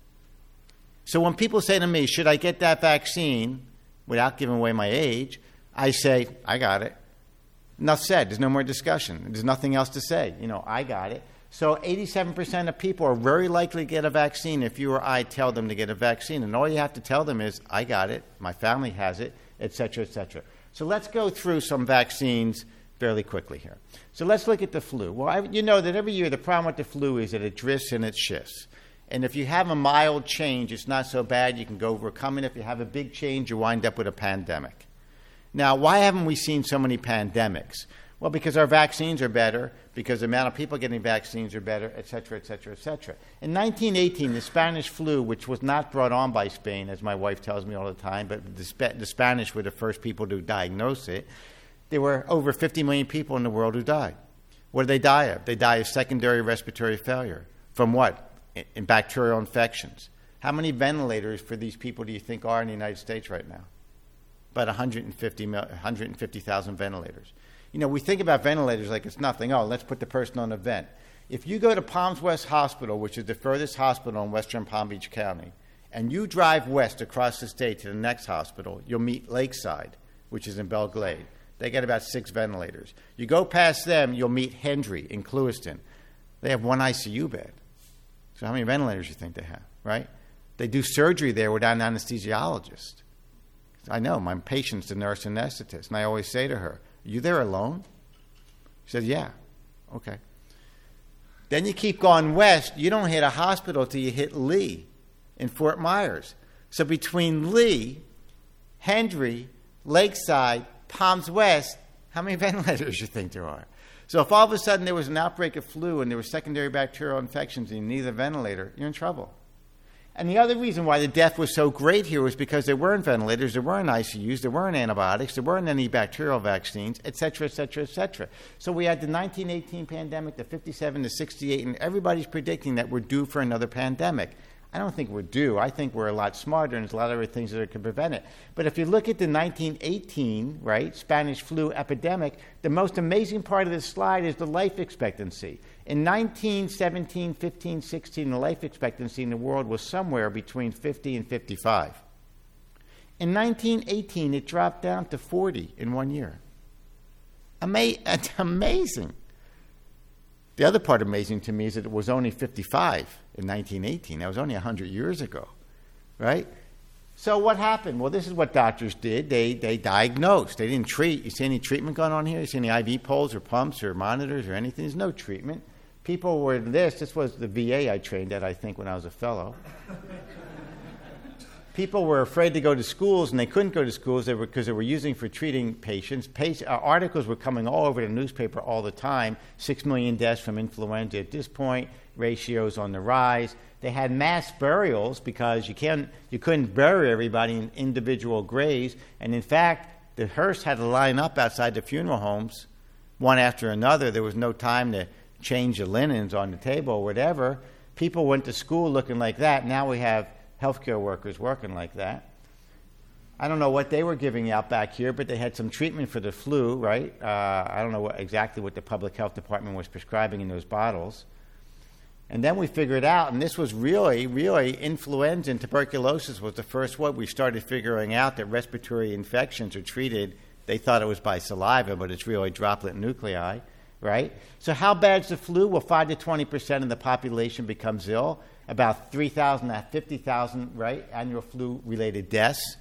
So when people say to me, should I get that vaccine, without giving away my age, I say, I got it. Enough said. There's no more discussion. There's nothing else to say. You know, I got it. So eighty-seven percent of people are very likely to get a vaccine if you or I tell them to get a vaccine. And all you have to tell them is, I got it, my family has it, et cetera, et cetera. So let's go through some vaccines fairly quickly here. So let's look at the flu. Well, I, you know that every year the problem with the flu is that it drifts and it shifts. And if you have a mild change, it's not so bad. You can go overcome it. If you have a big change, you wind up with a pandemic. Now, why haven't we seen so many pandemics? Well, because our vaccines are better, because the amount of people getting vaccines are better, et cetera, et cetera, et cetera. In nineteen eighteen, the Spanish flu, which was not brought on by Spain, as my wife tells me all the time, but the, Sp- the Spanish were the first people to diagnose it, there were over fifty million people in the world who died. What did they die of? They died of secondary respiratory failure. From what? In, in bacterial infections. How many ventilators for these people do you think are in the United States right now? About one hundred fifty, one hundred fifty thousand ventilators. You know, we think about ventilators like it's nothing. Oh, let's put the person on a vent. If you go to Palms West Hospital, which is the furthest hospital in western Palm Beach County, and you drive west across the state to the next hospital, you'll meet Lakeside, which is in Belle Glade. They got about six ventilators. You go past them, you'll meet Hendry in Clewiston. They have one I C U bed. So how many ventilators do you think they have, right? They do surgery there without an anesthesiologist. I know, my patient's the nurse anesthetist, and I always say to her, are you there alone? She said, yeah. Okay. Then you keep going west. You don't hit a hospital till you hit Lee in Fort Myers. So between Lee, Hendry, Lakeside, Palms West, how many ventilators do you think there are? So if all of a sudden there was an outbreak of flu and there were secondary bacterial infections and you need a ventilator, you're in trouble. And the other reason why the death was so great here was because there weren't ventilators, there weren't I C Us, there weren't antibiotics, there weren't any bacterial vaccines, et cetera, et cetera, et cetera. So we had the nineteen eighteen pandemic, the fifty-seven, the sixty-eight, and everybody's predicting that we're due for another pandemic. I don't think we're due. I think we're a lot smarter, and there's a lot of other things that can prevent it. But if you look at the nineteen eighteen, right, Spanish flu epidemic, the most amazing part of this slide is the life expectancy. In nineteen seventeen, fifteen, sixteen, the life expectancy in the world was somewhere between fifty and fifty-five. In nineteen eighteen, it dropped down to forty in one year. Ama- it's amazing. The other part amazing to me is that it was only fifty-five in nineteen eighteen. That was only one hundred years ago, right? So what happened? Well, this is what doctors did. They they diagnosed. They didn't treat. You see any treatment going on here? You see any I V poles or pumps or monitors or anything? There's no treatment. People were this. This was the V A I trained at, I think, when I was a fellow. People were afraid to go to schools, and they couldn't go to schools they were, because they were using for treating patients. Patient, uh, articles were coming all over the newspaper all the time. Six million deaths from influenza at this point. Ratios on the rise. They had mass burials because you can't, you couldn't bury everybody in individual graves. And in fact, the hearse had to line up outside the funeral homes one after another. There was no time to change the linens on the table or whatever. People went to school looking like that. Now we have healthcare workers working like that. I don't know what they were giving out back here, but they had some treatment for the flu, right? Uh, I don't know what, exactly what the public health department was prescribing in those bottles. And then we figured out, and this was really, really, influenza and tuberculosis was the first one. We started figuring out that respiratory infections are treated, they thought it was by saliva, but it's really droplet nuclei, right? So how bad's the flu? Well, five to twenty percent of the population becomes ill, about three thousand to fifty thousand, right, annual flu-related deaths.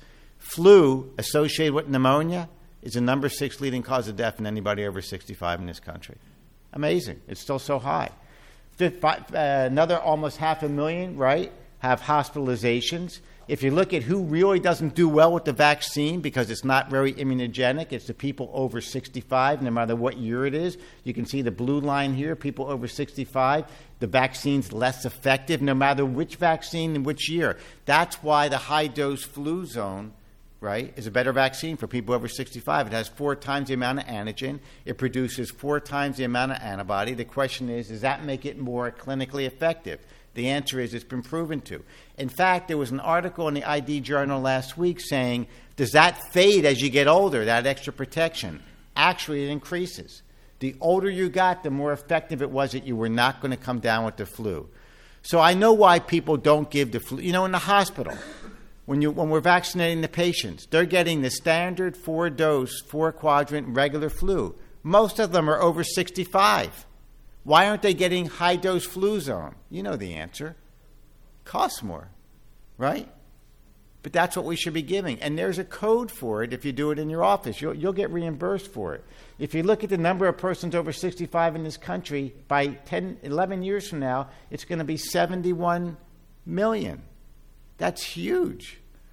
Flu associated with pneumonia is the number six leading cause of death in anybody over sixty-five in this country. Amazing. It's still so high. Fifth, uh, another almost half a million, right, have hospitalizations. If you look at who really doesn't do well with the vaccine because it's not very immunogenic, it's the people over sixty-five, no matter what year it is. You can see the blue line here, people over sixty-five. The vaccine's less effective no matter which vaccine and which year. That's why the high-dose Fluzone, right, is a better vaccine for people over sixty-five. It has four times the amount of antigen. It produces four times the amount of antibody. The question is, does that make it more clinically effective? The answer is it's been proven to. In fact, there was an article in the I D Journal last week saying, does that fade as you get older, that extra protection? Actually, it increases. The older you got, the more effective it was that you were not going to come down with the flu. So I know why people don't give the flu. You know, in the hospital, When, you, when we're vaccinating the patients, they're getting the standard four-dose, four-quadrant regular flu. Most of them are over sixty-five. Why aren't they getting high-dose Fluzone? You know the answer. Costs more, right? But that's what we should be giving. And there's a code for it if you do it in your office. You'll, you'll get reimbursed for it. If you look at the number of persons over sixty-five in this country, by ten, eleven years from now, it's going to be seventy-one million. That's huge.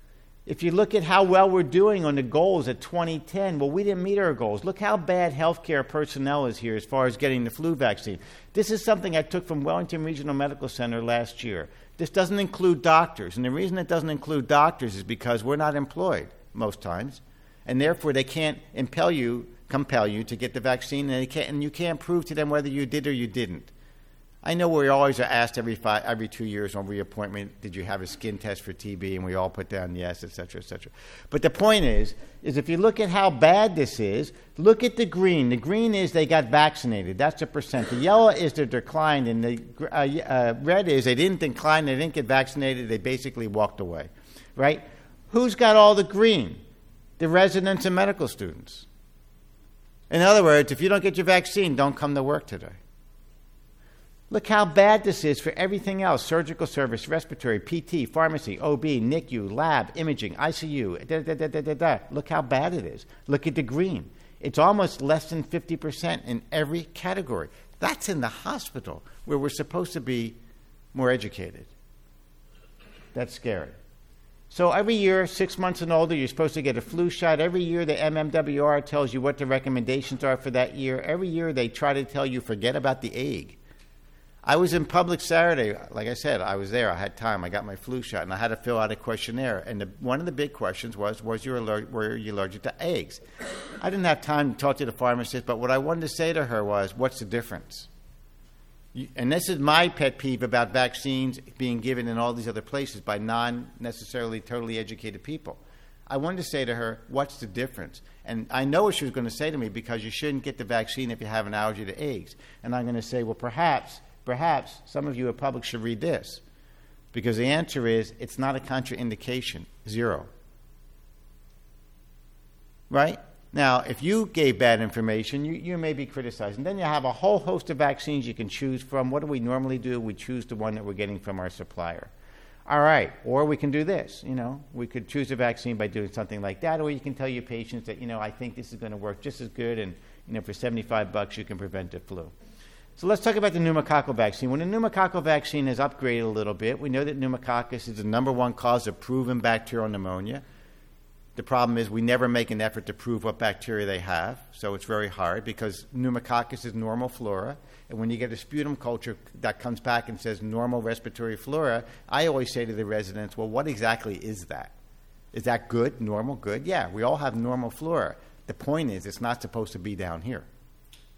If you look at how well we're doing on the goals at twenty ten, well, we didn't meet our goals. Look how bad healthcare personnel is here as far as getting the flu vaccine. This is something I took from Wellington Regional Medical Center last year. This doesn't include doctors. And the reason it doesn't include doctors is because we're not employed most times. And therefore, they can't impel you, compel you to get the vaccine, and, they can't, and you can't prove to them whether you did or you didn't. I know we always are asked every five, every two years on reappointment, did you have a skin test for T B? And we all put down yes, et cetera, et cetera. But the point is, is if you look at how bad this is, look at the green. The green is they got vaccinated. That's the percent. The yellow is the decline, and the uh, uh, red is they didn't decline, they didn't get vaccinated, they basically walked away, right? Who's got all the green? The residents and medical students. In other words, if you don't get your vaccine, don't come to work today. Look how bad this is for everything else: surgical service, respiratory, P T, pharmacy, O B, N I C U, lab, imaging, I C U. Da, da, da, da, da, da. Look how bad it is. Look at the green. It's almost less than fifty percent in every category. That's in the hospital where we're supposed to be more educated. That's scary. So every year, six months and older, you're supposed to get a flu shot. Every year, the M M W R tells you what the recommendations are for that year. Every year, they try to tell you, forget about the egg. I was in public Saturday. Like I said, I was there. I had time. I got my flu shot, and I had to fill out a questionnaire. And the, one of the big questions was, was you aller- were you allergic to eggs? I didn't have time to talk to the pharmacist, but what I wanted to say to her was, what's the difference? You, and this is my pet peeve about vaccines being given in all these other places by non-necessarily totally educated people. I wanted to say to her, what's the difference? And I know what she was going to say to me, because you shouldn't get the vaccine if you have an allergy to eggs. And I'm going to say, well, perhaps... Perhaps some of you in public should read this, because the answer is it's not a contraindication. Zero. Right? Now, if you gave bad information, you, you may be criticized. And then you have a whole host of vaccines you can choose from. What do we normally do? We choose the one that we're getting from our supplier. All right. Or we can do this. You know, we could choose a vaccine by doing something like that. Or you can tell your patients that, you know, I think this is going to work just as good, and, you know, for seventy-five bucks you can prevent the flu. So let's talk about the pneumococcal vaccine. When the pneumococcal vaccine is upgraded a little bit, we know that pneumococcus is the number one cause of proven bacterial pneumonia. The problem is we never make an effort to prove what bacteria they have, so it's very hard, because pneumococcus is normal flora. And when you get a sputum culture that comes back and says normal respiratory flora, I always say to the residents, well, what exactly is that? Is that good, normal, good? Yeah, we all have normal flora. The point is it's not supposed to be down here.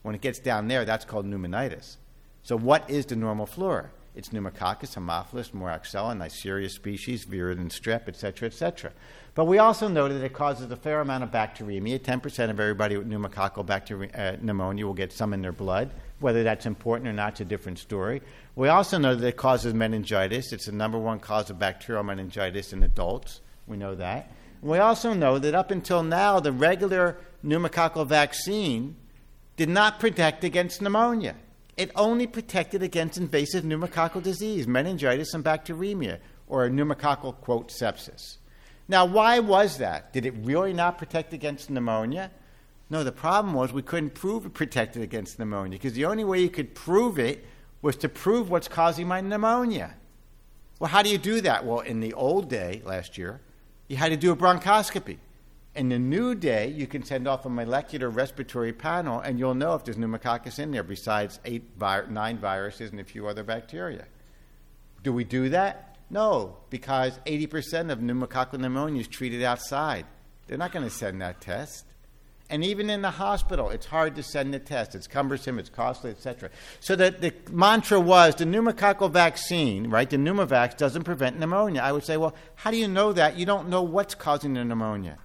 When it gets down there, that's called pneumonitis. So what is the normal flora? It's Pneumococcus, Haemophilus, Moraxella, Neisseria species, Viridin strep, et cetera, et cetera. But we also know that it causes a fair amount of bacteremia. ten percent of everybody with pneumococcal bacteri- uh, pneumonia will get some in their blood. Whether that's important or not is a different story. We also know that it causes meningitis. It's the number one cause of bacterial meningitis in adults. We know that. And we also know that up until now, the regular pneumococcal vaccine did not protect against pneumonia. It only protected against invasive pneumococcal disease, meningitis and bacteremia, or pneumococcal, quote, sepsis. Now, why was that? Did it really not protect against pneumonia? No, the problem was we couldn't prove it protected against pneumonia because the only way you could prove it was to prove what's causing my pneumonia. Well, how do you do that? Well, in the old day, last year, you had to do a bronchoscopy. In the new day, you can send off a molecular respiratory panel, and you'll know if there's pneumococcus in there besides eight, vi- nine viruses and a few other bacteria. Do we do that? No, because eighty percent of pneumococcal pneumonia is treated outside. They're not going to send that test. And even in the hospital, it's hard to send the test. It's cumbersome, it's costly, et cetera. So that the mantra was the pneumococcal vaccine, right, the Pneumovax doesn't prevent pneumonia. I would say, well, how do you know that? You don't know what's causing the pneumonia.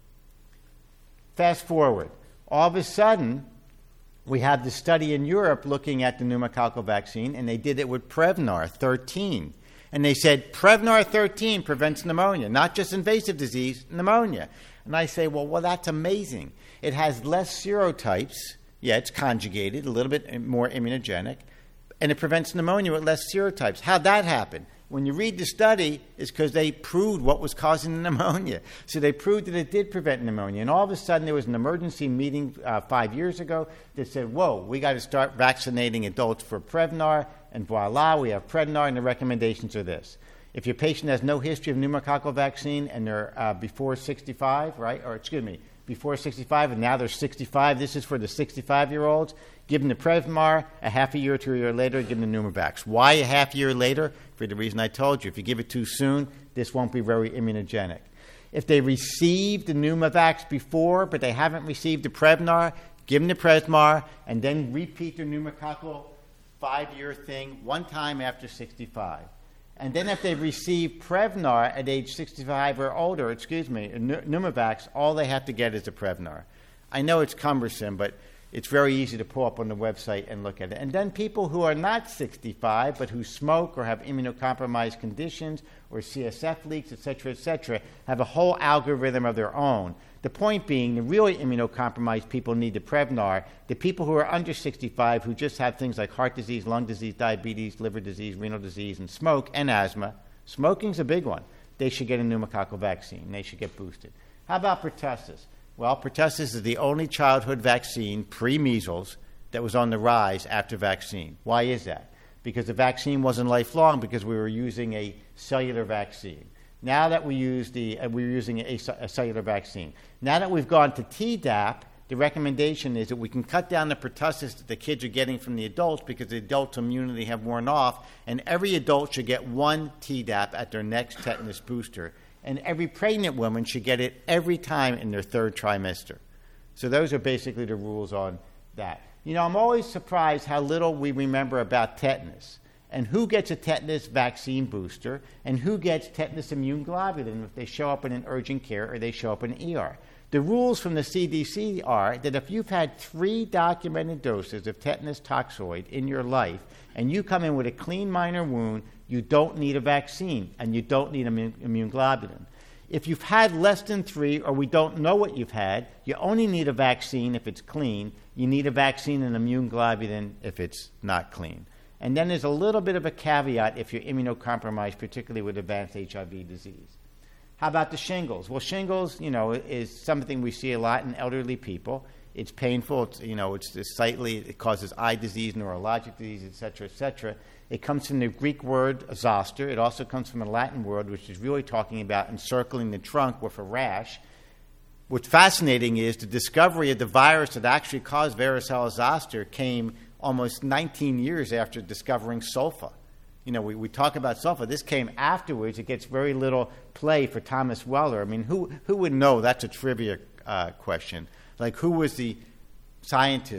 Fast forward. All of a sudden, we have the study in Europe looking at the pneumococcal vaccine, and they did it with Prevnar thirteen. And they said Prevnar thirteen prevents pneumonia, not just invasive disease, pneumonia. And I say, well, well, that's amazing. It has less serotypes. Yeah, it's conjugated, a little bit more immunogenic. And it prevents pneumonia with less serotypes. How'd that happen? When you read the study, it's because they proved what was causing the pneumonia. So they proved that it did prevent pneumonia. And all of a sudden, there was an emergency meeting uh, five years ago that said, whoa, we got to start vaccinating adults for Prevnar. And voila, we have Prevnar, and the recommendations are this. If your patient has no history of pneumococcal vaccine and they're uh, before sixty-five, right, or excuse me, before sixty-five and now they're sixty-five, this is for the sixty-five-year-olds, give them the Prevnar, a half a year or two year later, give them the Pneumovax. Why a half year later? For the reason I told you. If you give it too soon, this won't be very immunogenic. If they received the Pneumovax before, but they haven't received the Prevnar, give them the Prevnar, and then repeat their pneumococcal five-year thing one time after sixty-five. And then if they receive Prevnar at age sixty-five or older, excuse me, Pneumovax, all they have to get is a Prevnar. I know it's cumbersome, but it's very easy to pull up on the website and look at it. And then people who are not sixty-five but who smoke or have immunocompromised conditions or C S F leaks, et cetera, et cetera, have a whole algorithm of their own. The point being, the really immunocompromised people need the Prevnar. The people who are under sixty-five who just have things like heart disease, lung disease, diabetes, liver disease, renal disease, and smoke and asthma, smoking's a big one, they should get a pneumococcal vaccine. They should get boosted. How about pertussis? Well, pertussis is the only childhood vaccine pre-measles that was on the rise after vaccine. Why is that? Because the vaccine wasn't lifelong because we were using a cellular vaccine. Now that we use the, uh, we're using a, a cellular vaccine. Now that we've gone to Tdap, the recommendation is that we can cut down the pertussis that the kids are getting from the adults because the adults' immunity have worn off, and every adult should get one Tdap at their next tetanus booster. And every pregnant woman should get it every time in their third trimester. So those are basically the rules on that. You know, I'm always surprised how little we remember about tetanus and who gets a tetanus vaccine booster and who gets tetanus immune globulin if they show up in an urgent care or they show up in an E R. The rules from the C D C are that if you've had three documented doses of tetanus toxoid in your life and you come in with a clean minor wound, you don't need a vaccine and you don't need immune, immune globulin. If you've had less than three or we don't know what you've had, you only need a vaccine if it's clean. You need a vaccine and immune globulin if it's not clean. And then there's a little bit of a caveat if you're immunocompromised, particularly with advanced H I V disease. How about the shingles? Well, shingles, you know, is something we see a lot in elderly people. It's painful. It's, you know, it's, it's slightly, it causes eye disease, neurologic disease, et cetera, et cetera. It comes from the Greek word zoster. It also comes from a Latin word, which is really talking about encircling the trunk with a rash. What's fascinating is the discovery of the virus that actually caused varicella zoster came almost nineteen years after discovering sulfa. You know, we, we talk about sulfa. This came afterwards. It gets very little play for Thomas Weller. I mean, who who would know? That's a trivia uh, question. Like, who was the scientist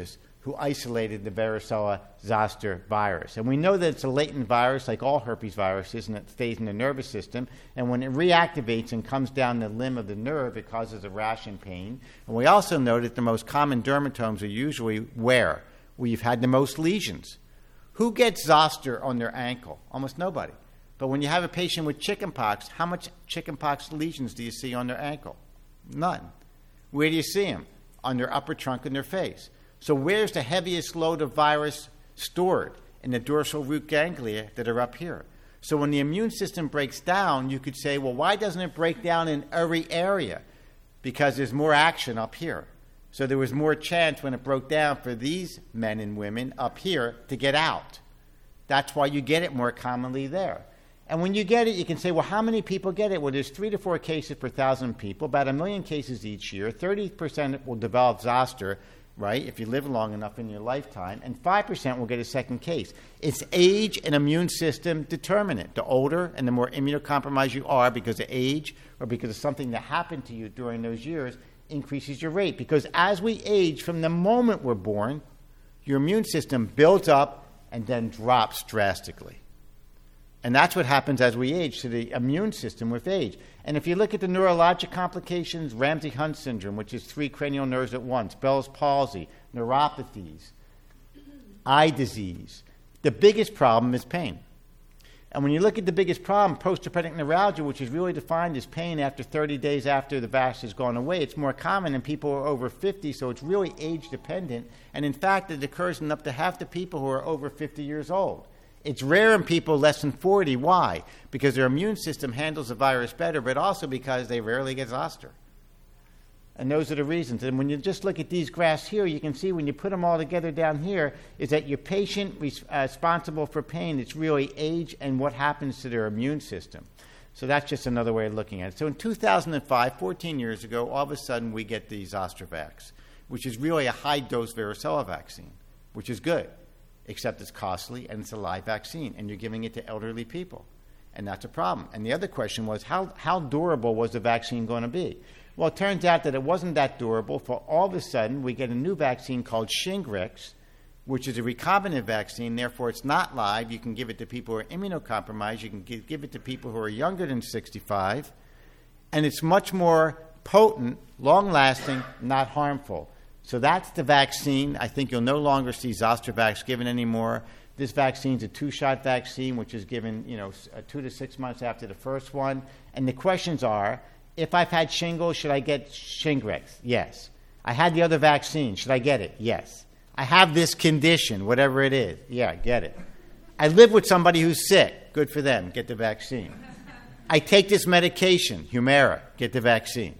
who isolated the varicella zoster virus. And we know that it's a latent virus like all herpes viruses, and it stays in the nervous system. And when it reactivates and comes down the limb of the nerve, it causes a rash and pain. And we also know that the most common dermatomes are usually where? Where you've had the most lesions. Who gets zoster on their ankle? Almost nobody. But when you have a patient with chickenpox, how much chickenpox lesions do you see on their ankle? None. Where do you see them? On their upper trunk and their face. So where's the heaviest load of virus stored? In the dorsal root ganglia that are up here. So when the immune system breaks down, you could say, well, why doesn't it break down in every area? Because there's more action up here. So there was more chance when it broke down for these men and women up here to get out. That's why you get it more commonly there. And when you get it, you can say, well, how many people get it? Well, there's three to four cases per thousand people, about a million cases each year. thirty percent will develop zoster, right, if you live long enough in your lifetime, and five percent will get a second case. It's age and immune system determinant. The older and the more immunocompromised you are because of age or because of something that happened to you during those years increases your rate. Because as we age, from the moment we're born, your immune system builds up and then drops drastically. And that's what happens as we age to the immune system with age. And if you look at the neurologic complications, Ramsay-Hunt syndrome, which is three cranial nerves at once, Bell's palsy, neuropathies, eye disease, the biggest problem is pain. And when you look at the biggest problem, postherpetic neuralgia, which is really defined as pain after thirty days after the vax has gone away, it's more common in people who are over fifty, so it's really age-dependent. And in fact, it occurs in up to half the people who are over fifty years old. It's rare in people less than forty. Why? Because their immune system handles the virus better, but also because they rarely get zoster. And those are the reasons. And when you just look at these graphs here, you can see when you put them all together down here is that your patient res- uh, responsible for pain, it's really age and what happens to their immune system. So that's just another way of looking at it. So in two thousand five, fourteen years ago, all of a sudden we get the Zostavax, which is really a high-dose varicella vaccine, which is good. Except it's costly and it's a live vaccine, and you're giving it to elderly people. And that's a problem. And the other question was, how, how durable was the vaccine going to be? Well, it turns out that it wasn't that durable, for all of a sudden we get a new vaccine called Shingrix, which is a recombinant vaccine. Therefore, it's not live. You can give it to people who are immunocompromised. You can give, give it to people who are younger than sixty-five. And it's much more potent, long-lasting, not harmful. So that's the vaccine. I think you'll no longer see Zostavax given anymore. This vaccine is a two-shot vaccine, which is given, you know, two to six months after the first one. And the questions are, if I've had shingles, should I get Shingrix? Yes. I had the other vaccine. Should I get it? Yes. I have this condition, whatever it is. Yeah, get it. I live with somebody who's sick. Good for them. Get the vaccine. I take this medication, Humira. Get the vaccine.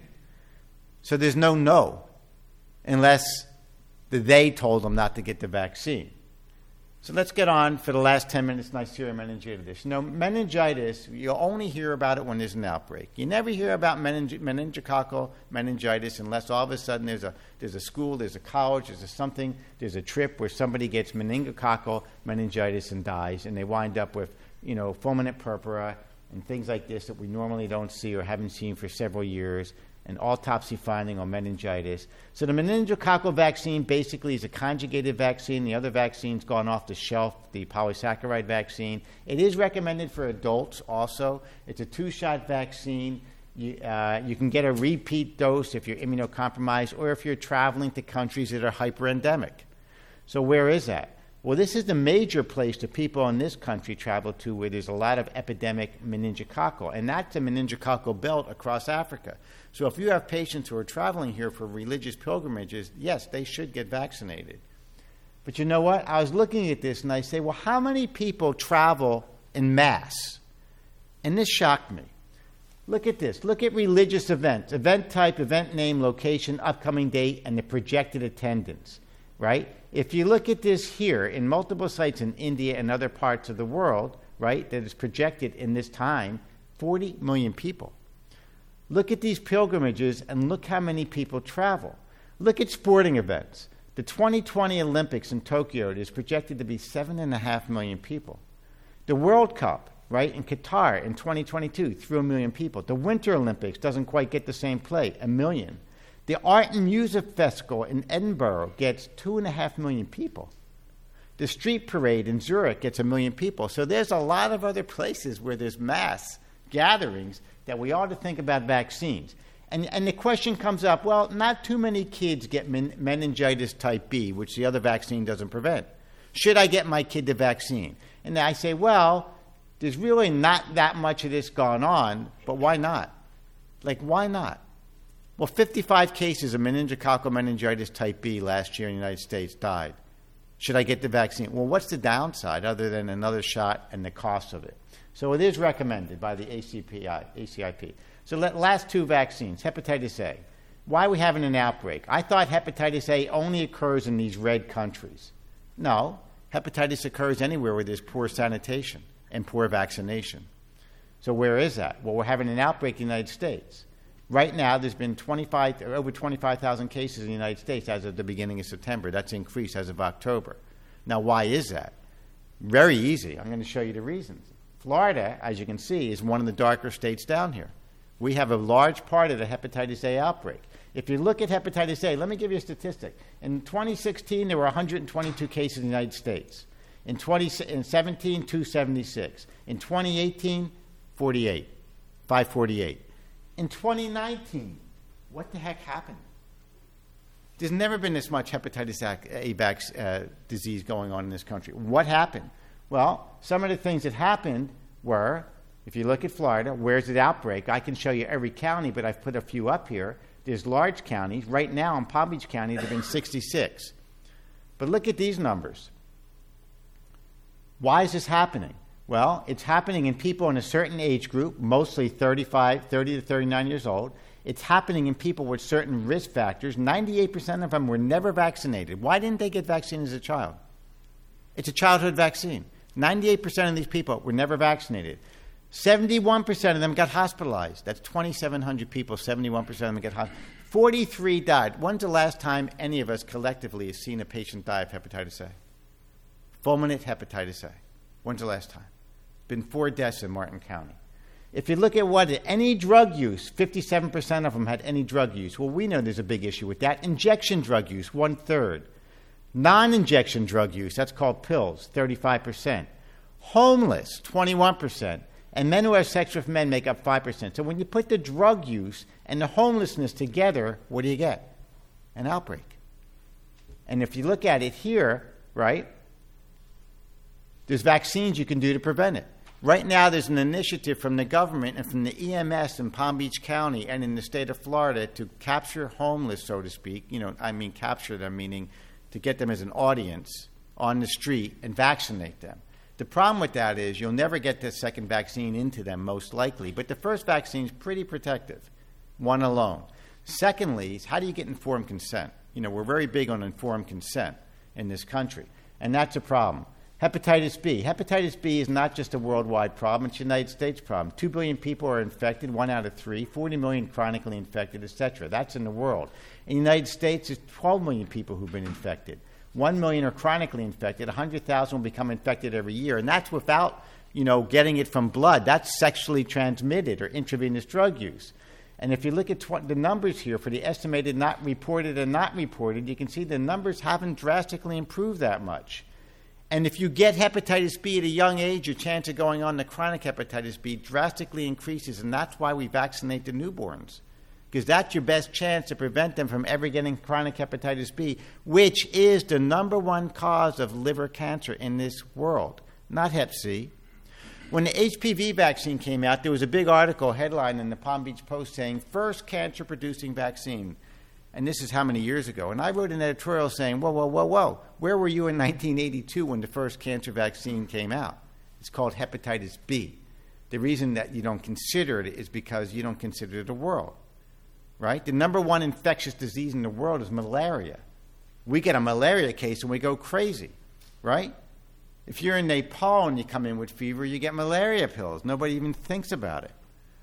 So there's no no. Unless the they told them not to get the vaccine. So let's get on for the last ten minutes, Neisseria meningitis. You know, meningitis, you only hear about it when there's an outbreak. You never hear about meningi- meningococcal meningitis unless all of a sudden there's a there's a school, there's a college, there's a something, there's a trip where somebody gets meningococcal meningitis and dies, and they wind up with, you know, fulminant purpura and things like this that we normally don't see or haven't seen for several years. An autopsy finding on meningitis. So the meningococcal vaccine basically is a conjugated vaccine. The other vaccine's gone off the shelf, the polysaccharide vaccine. It is recommended for adults also. It's a two-shot vaccine. You, uh, you can get a repeat dose if you're immunocompromised or if you're traveling to countries that are hyperendemic. So where is that? Well, this is the major place that people in this country travel to where there's a lot of epidemic meningococcal, and that's a meningococcal belt across Africa. So if you have patients who are traveling here for religious pilgrimages, yes, they should get vaccinated. But you know what? I was looking at this and I say, well, how many people travel en masse? And this shocked me. Look at this. Look at religious events. Event type, event name, location, upcoming date, and the projected attendance, right? If you look at this here in multiple sites in India and other parts of the world, right, that is projected in this time, forty million people. Look at these pilgrimages and look how many people travel. Look at sporting events. The twenty twenty Olympics in Tokyo, it is projected to be seven and a half million people. The World Cup, right, in Qatar in twenty twenty-two, three million people. The Winter Olympics doesn't quite get the same play, a million. The Art and Music Festival in Edinburgh gets two and a half million people. The street parade in Zurich gets a million people. So there's a lot of other places where there's mass gatherings that we ought to think about vaccines. And, and the question comes up, well, not too many kids get men- meningitis type B, which the other vaccine doesn't prevent. Should I get my kid the vaccine? And I say, well, there's really not that much of this going on, but why not? Like, why not? Well, fifty-five cases of meningococcal meningitis type B last year in the United States died. Should I get the vaccine? Well, what's the downside other than another shot and the cost of it? So it is recommended by the A C P I, A C I P. So let, last two vaccines, hepatitis A. Why are we having an outbreak? I thought hepatitis A only occurs in these red countries. No, hepatitis occurs anywhere where there's poor sanitation and poor vaccination. So where is that? Well, we're having an outbreak in the United States. Right now, there's been twenty-five, over twenty-five thousand cases in the United States as of the beginning of September. That's increased as of October. Now, why is that? Very easy. I'm going to show you the reasons. Florida, as you can see, is one of the darker states down here. We have a large part of the hepatitis A outbreak. If you look at hepatitis A, let me give you a statistic. In twenty sixteen, there were one hundred twenty-two cases in the United States. In twenty seventeen, two seventy-six. In twenty eighteen, forty-eight, five forty-eight. In twenty nineteen, what the heck happened? There's never been this much hepatitis A vac- uh, disease going on in this country. What happened? Well, some of the things that happened were, if you look at Florida, where's the outbreak? I can show you every county, but I've put a few up here. There's large counties. Right now in Palm Beach County, there have been sixty-six. But look at these numbers. Why is this happening? Well, it's happening in people in a certain age group, mostly thirty-five, thirty to thirty-nine years old. It's happening in people with certain risk factors. ninety-eight percent of them were never vaccinated. Why didn't they get vaccinated as a child? It's a childhood vaccine. ninety-eight percent of these people were never vaccinated. seventy-one percent of them got hospitalized. That's twenty-seven hundred people, seventy-one percent of them get hospitalized. forty-three died. When's the last time any of us collectively has seen a patient die of hepatitis A? Fulminant hepatitis A. When's the last time? Been four deaths in Martin County. If you look at what any drug use, fifty-seven percent of them had any drug use. Well, we know there's a big issue with that. Injection drug use, one-third. Non-injection drug use, that's called pills, thirty-five percent. Homeless, twenty-one percent. And men who have sex with men make up five percent. So when you put the drug use and the homelessness together, what do you get? An outbreak. And if you look at it here, right, there's vaccines you can do to prevent it. Right now, there's an initiative from the government and from the E M S in Palm Beach County and in the state of Florida to capture homeless, so to speak. You know, I mean capture them, meaning to get them as an audience on the street and vaccinate them. The problem with that is you'll never get the second vaccine into them, most likely. But the first vaccine is pretty protective, one alone. Secondly, is how do you get informed consent? You know, we're very big on informed consent in this country, and that's a problem. Hepatitis B. Hepatitis B is not just a worldwide problem. It's a United States problem. Two billion people are infected, one out of three. forty million chronically infected, et cetera. That's in the world. In the United States, there's twelve million people who've been infected. one million are chronically infected. one hundred thousand will become infected every year. And that's without, you know, getting it from blood. That's sexually transmitted or intravenous drug use. And if you look at tw- the numbers here for the estimated not reported and not reported, you can see the numbers haven't drastically improved that much. And if you get hepatitis B at a young age, your chance of going on to chronic hepatitis B drastically increases, and that's why we vaccinate the newborns, because that's your best chance to prevent them from ever getting chronic hepatitis B, which is the number one cause of liver cancer in this world, not hep C. When the H P V vaccine came out, there was a big article headline in the Palm Beach Post saying, first cancer-producing vaccine. And this is how many years ago. And I wrote an editorial saying, whoa, whoa, whoa, whoa, where were you in nineteen eighty-two when the first cancer vaccine came out? It's called hepatitis B. The reason that you don't consider it is because you don't consider it a world, right? The number one infectious disease in the world is malaria. We get a malaria case and we go crazy, right? If you're in Nepal and you come in with fever, you get malaria pills. Nobody even thinks about it.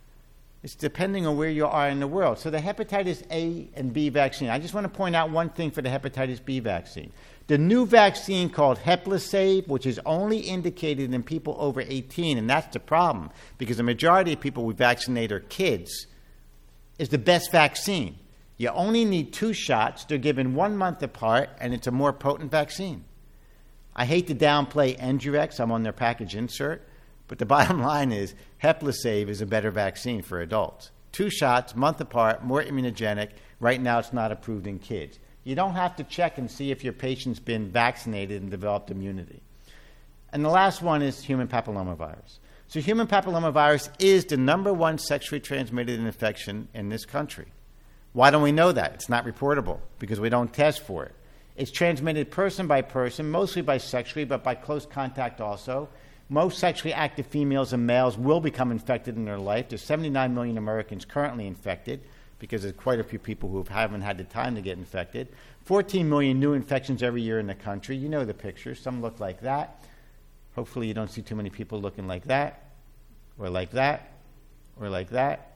It's depending on where you are in the world. So the hepatitis A and B vaccine, I just want to point out one thing for the hepatitis B vaccine. The new vaccine called Heplisave, which is only indicated in people over eighteen, and that's the problem, because the majority of people we vaccinate are kids, is the best vaccine. You only need two shots. They're given one month apart, and it's a more potent vaccine. I hate to downplay Endurex. I'm on their package insert. But the bottom line is Heplisave is a better vaccine for adults. Two shots, month apart, more immunogenic. Right now it's not approved in kids. You don't have to check and see if your patient's been vaccinated and developed immunity. And the last one is human papillomavirus. So human papillomavirus is the number one sexually transmitted infection in this country. Why don't we know that? It's not reportable because we don't test for it. It's transmitted person by person, mostly by sexually, but by close contact also. Most sexually active females and males will become infected in their life. There's seventy-nine million Americans currently infected because there's quite a few people who haven't had the time to get infected. fourteen million new infections every year in the country. You know the pictures. Some look like that. Hopefully you don't see too many people looking like that, or like that, or like that.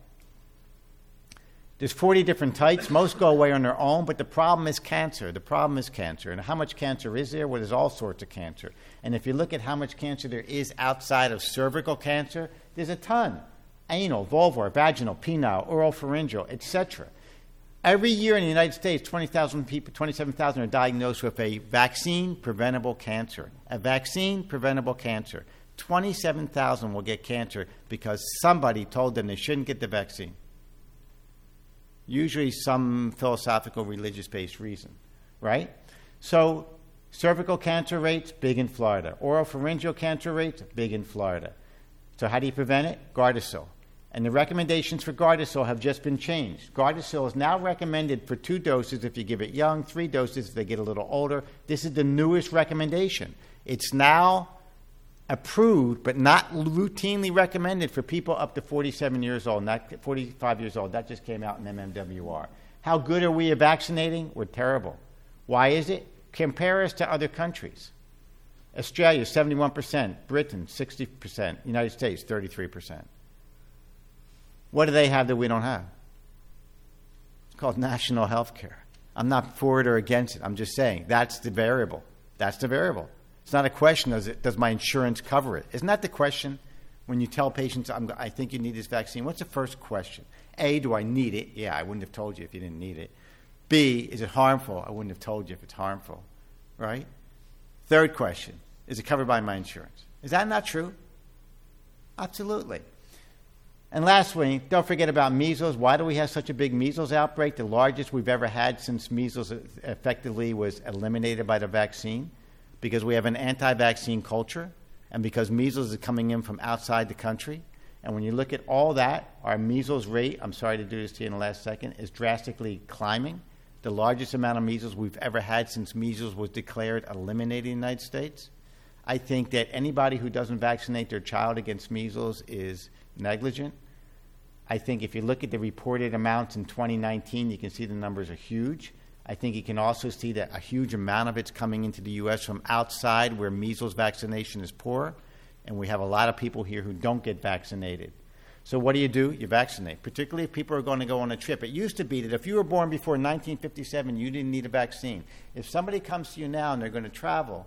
There's forty different types. Most go away on their own, but the problem is cancer. The problem is cancer. And how much cancer is there? Well, there's all sorts of cancer. And if you look at how much cancer there is outside of cervical cancer, there's a ton. Anal, vulvar, vaginal, penile, oropharyngeal, et cetera. Every year in the United States, twenty thousand people, twenty-seven thousand are diagnosed with a vaccine-preventable cancer. A vaccine-preventable cancer. twenty-seven thousand will get cancer because somebody told them they shouldn't get the vaccine. Usually some philosophical, religious-based reason, right? So cervical cancer rates, big in Florida. Oropharyngeal cancer rates, big in Florida. So how do you prevent it? Gardasil. And the recommendations for Gardasil have just been changed. Gardasil is now recommended for two doses if you give it young, three doses if they get a little older. This is the newest recommendation. It's now approved but not routinely recommended for people up to forty-seven years old, not forty-five years old. That just came out in M M W R. How good are we at vaccinating? We're terrible. Why is it? Compare us to other countries. Australia, seventy-one percent. Britain, sixty percent. United States, thirty-three percent. What do they have that we don't have? It's called national health care. I'm not for it or against it. I'm just saying that's the variable. That's the variable. It's not a question, does, it, does my insurance cover it? Isn't that the question when you tell patients, I'm, I think you need this vaccine? What's the first question? A, do I need it? Yeah, I wouldn't have told you if you didn't need it. B, is it harmful? I wouldn't have told you if it's harmful, right? Third question, is it covered by my insurance? Is that not true? Absolutely. And lastly, don't forget about measles. Why do we have such a big measles outbreak? The largest we've ever had since measles effectively was eliminated by the vaccine. Because we have an anti-vaccine culture and because measles is coming in from outside the country. And when you look at all that, our measles rate, I'm sorry to do this to you in the last second, is drastically climbing. The largest amount of measles we've ever had since measles was declared eliminated in the United States. I think that anybody who doesn't vaccinate their child against measles is negligent. I think if you look at the reported amounts in twenty nineteen, you can see the numbers are huge. I think you can also see that a huge amount of it's coming into the U S from outside where measles vaccination is poor, and we have a lot of people here who don't get vaccinated. So what do you do? You vaccinate, particularly if people are going to go on a trip. It used to be that if you were born before nineteen fifty-seven, you didn't need a vaccine. If somebody comes to you now and they're going to travel,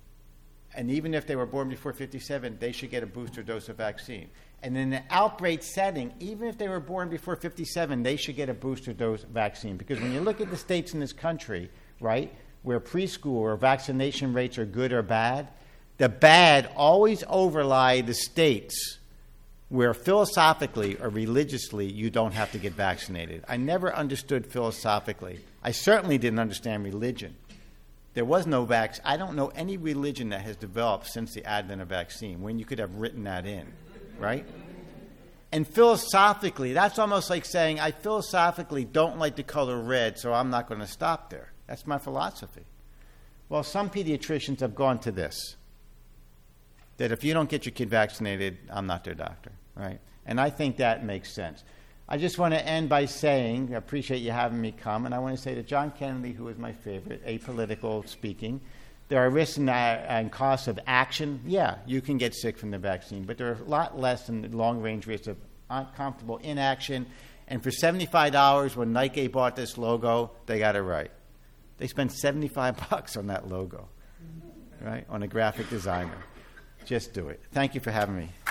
and even if they were born before fifty-seven, they should get a booster dose of vaccine. And in an outbreak setting, even if they were born before fifty-seven, they should get a booster dose vaccine. Because when you look at the states in this country, right, where preschool or vaccination rates are good or bad, the bad always overlie the states where philosophically or religiously you don't have to get vaccinated. I never understood philosophically. I certainly didn't understand religion. There was no vaccine. I don't know any religion that has developed since the advent of vaccine when you could have written that in. Right? And philosophically, that's almost like saying, I philosophically don't like the color red, so I'm not going to stop there. That's my philosophy. Well, some pediatricians have gone to this, that if you don't get your kid vaccinated, I'm not their doctor. Right? And I think that makes sense. I just want to end by saying, I appreciate you having me come, and I want to say to John Kennedy, who is my favorite, apolitical speaking, there are risks and, uh, and costs of action. Yeah, you can get sick from the vaccine, but there are a lot less than long-range risks of uncomfortable inaction. And for seventy-five dollars, when Nike bought this logo, they got it right. They spent seventy-five bucks on that logo, right, on a graphic designer. Just do it. Thank you for having me.